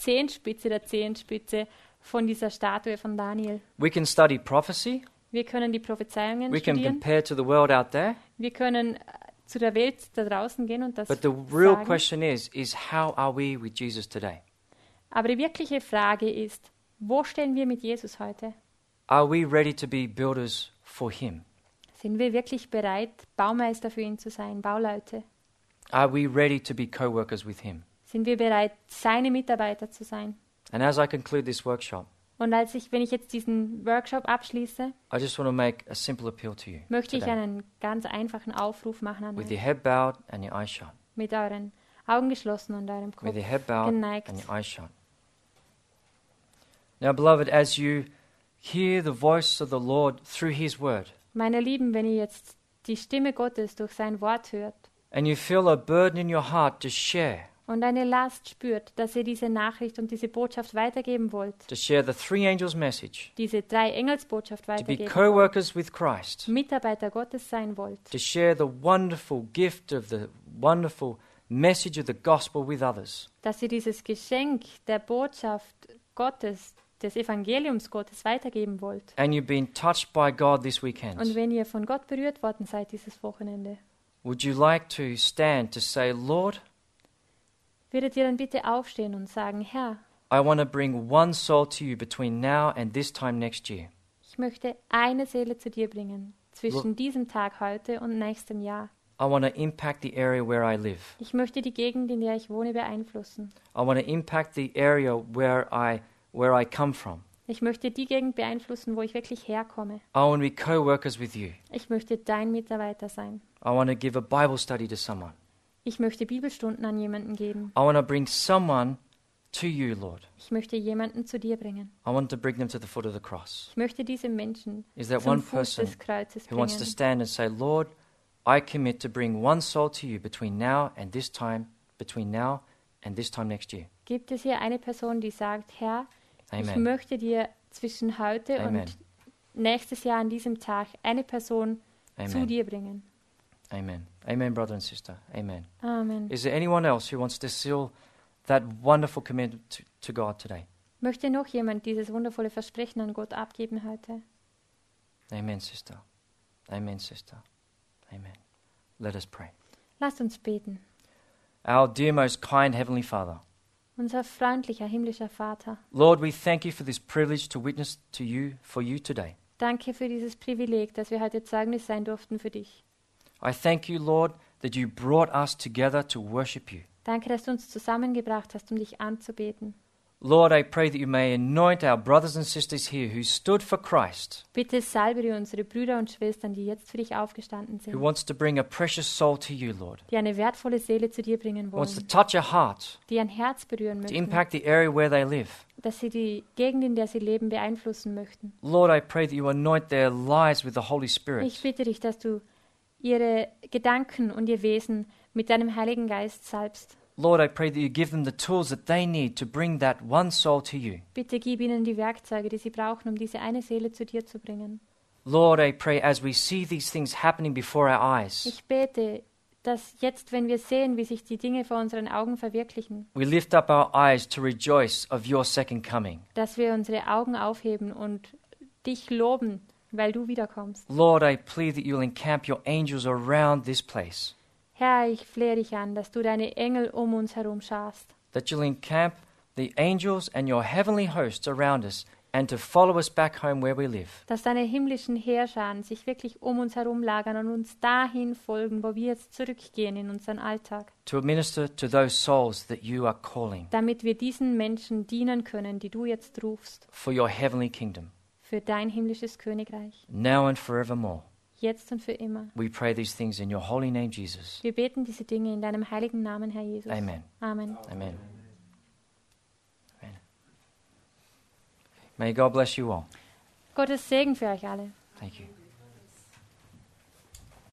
Zehenspitze von dieser Statue von Daniel. We can study prophecy. Wir können die Prophezeiungen We can studieren. compare to the world out there. Wir können zu der Welt da draußen gehen und das But the real sagen. question is how are we with Jesus today? Aber die wirkliche Frage ist, wo stehen wir mit Jesus heute? Are we ready to be builders for Him? Sind wir wirklich bereit, Baumeister für ihn zu sein, Bauleute? Are we ready to be co-workers with Him? Sind wir bereit, seine Mitarbeiter zu sein? And as I conclude this workshop, Und wenn ich jetzt diesen Workshop abschließe, I just want to make a simple appeal to you möchte ich today. einen ganz einfachen Aufruf machen an With euch. your head bowed and your eyes shut. Mit euren Augen geschlossen und eurem With Kopf your head bowed geneigt. and your eyes shut. Now, beloved, as you hear the voice of the Lord through His word, Meine Lieben, wenn ihr jetzt die Stimme Gottes durch sein Wort hört and you feel a burden in your heart to share und eine Last spürt, dass ihr diese Nachricht und diese Botschaft weitergeben wollt, the three angels' message, diese 3 Engelsbotschaft to be weitergeben wollt, co-workers with Christ, Mitarbeiter Gottes sein wollt, to share the wonderful gift of the wonderful message of the gospel with others. dass ihr dieses Geschenk der Botschaft Gottes, des Evangeliums Gottes weitergeben wollt. And you've been touched by God this Und weekend. wenn ihr von Gott berührt worden seid dieses Wochenende, Would you like to stand to say, Lord, würdet ihr dann bitte aufstehen und sagen, Herr, I want to bring one soul to you between now and this time next year. ich möchte eine Seele zu dir bringen, zwischen diesem Tag heute und nächstem Jahr. I want to impact the area where I live. Ich möchte die Gegend, in der ich wohne, beeinflussen. I want to impact the area where I come from. Ich möchte die Gegend beeinflussen, wo ich wirklich herkomme. I want to be co-workers with you. Ich möchte dein Mitarbeiter sein. I want to give a Bible study to someone. Ich möchte Bibelstunden an jemanden geben. I want to bring someone to you, Lord. Ich möchte jemanden zu dir bringen. I want to bring them to the foot of the cross. Ich möchte diese Menschen Is there zum one Fuß person des Kreuzes who wants to bringen. stand and say, Lord, I commit to bring one soul to you between now and this time next year. Gibt es hier eine Person, die sagt, Herr, ich Amen. möchte dir zwischen heute Amen. und nächstes Jahr an diesem Tag eine Person zu Amen. dir bringen. Amen. Amen, brother and sister. Amen. Amen. Is there anyone else who wants to seal that wonderful commitment to God today? Möchte noch jemand dieses wundervolle Versprechen an Gott abgeben heute? Amen, sister. Amen, sister. Amen. Let us pray. Lasst uns beten. Our dear, most kind Heavenly Father, Unser freundlicher himmlischer Vater, Lord, we thank you for this privilege to witness for you today. danke für dieses Privileg, dass wir heute Zeugnis sein durften für dich. I thank you, Lord, that you brought us together to worship you. Danke, dass du uns zusammengebracht hast, um dich anzubeten. Lord, I pray that you may anoint our brothers and sisters here who stood for Christ, Bitte salbe unsere Brüder und Schwestern, die jetzt für dich aufgestanden who sind, wants to bring a precious soul to you, Lord, die eine wertvolle Seele zu dir bringen who wants to wollen, touch a heart, die ein Herz berühren to möchten, impact the area where they live. dass sie die Gegend, in der sie leben, beeinflussen möchten. Lord, I pray that you anoint their lives with the Holy Ich Spirit. bitte dich, dass du ihre Gedanken und ihr Wesen mit deinem Heiligen Geist salbst. Lord, I pray that you give them the tools that they need to bring that one soul to you. Bitte gib ihnen die Werkzeuge, die sie brauchen, um diese eine Seele zu dir zu bringen. Lord, I pray as we see these things happening before our eyes, Ich bete, dass jetzt, wenn wir sehen, wie sich die Dinge vor unseren Augen verwirklichen, we lift up our eyes to rejoice of your second coming. dass wir unsere Augen aufheben und dich loben, weil du wiederkommst. Lord, I plead that you'll encamp your angels around this place, Herr, ich flehe dich an, dass du deine Engel um uns herum scharst, that you'll encamp the angels and your heavenly hosts around us and to follow us back home where we live. dass deine himmlischen Heerscharen sich wirklich um uns herum lagern und uns dahin folgen, wo wir jetzt zurückgehen in unseren Alltag, To administer to those souls that you are calling damit wir diesen Menschen dienen können, die du jetzt rufst, for your heavenly kingdom, für dein himmlisches Königreich, now and forevermore. jetzt und für immer. We pray these things in your holy name, Jesus. Wir beten diese Dinge in deinem heiligen Namen, Herr Jesus. Amen. Amen. Amen. Amen. May God bless you all. Gottes Segen für euch alle. Thank you.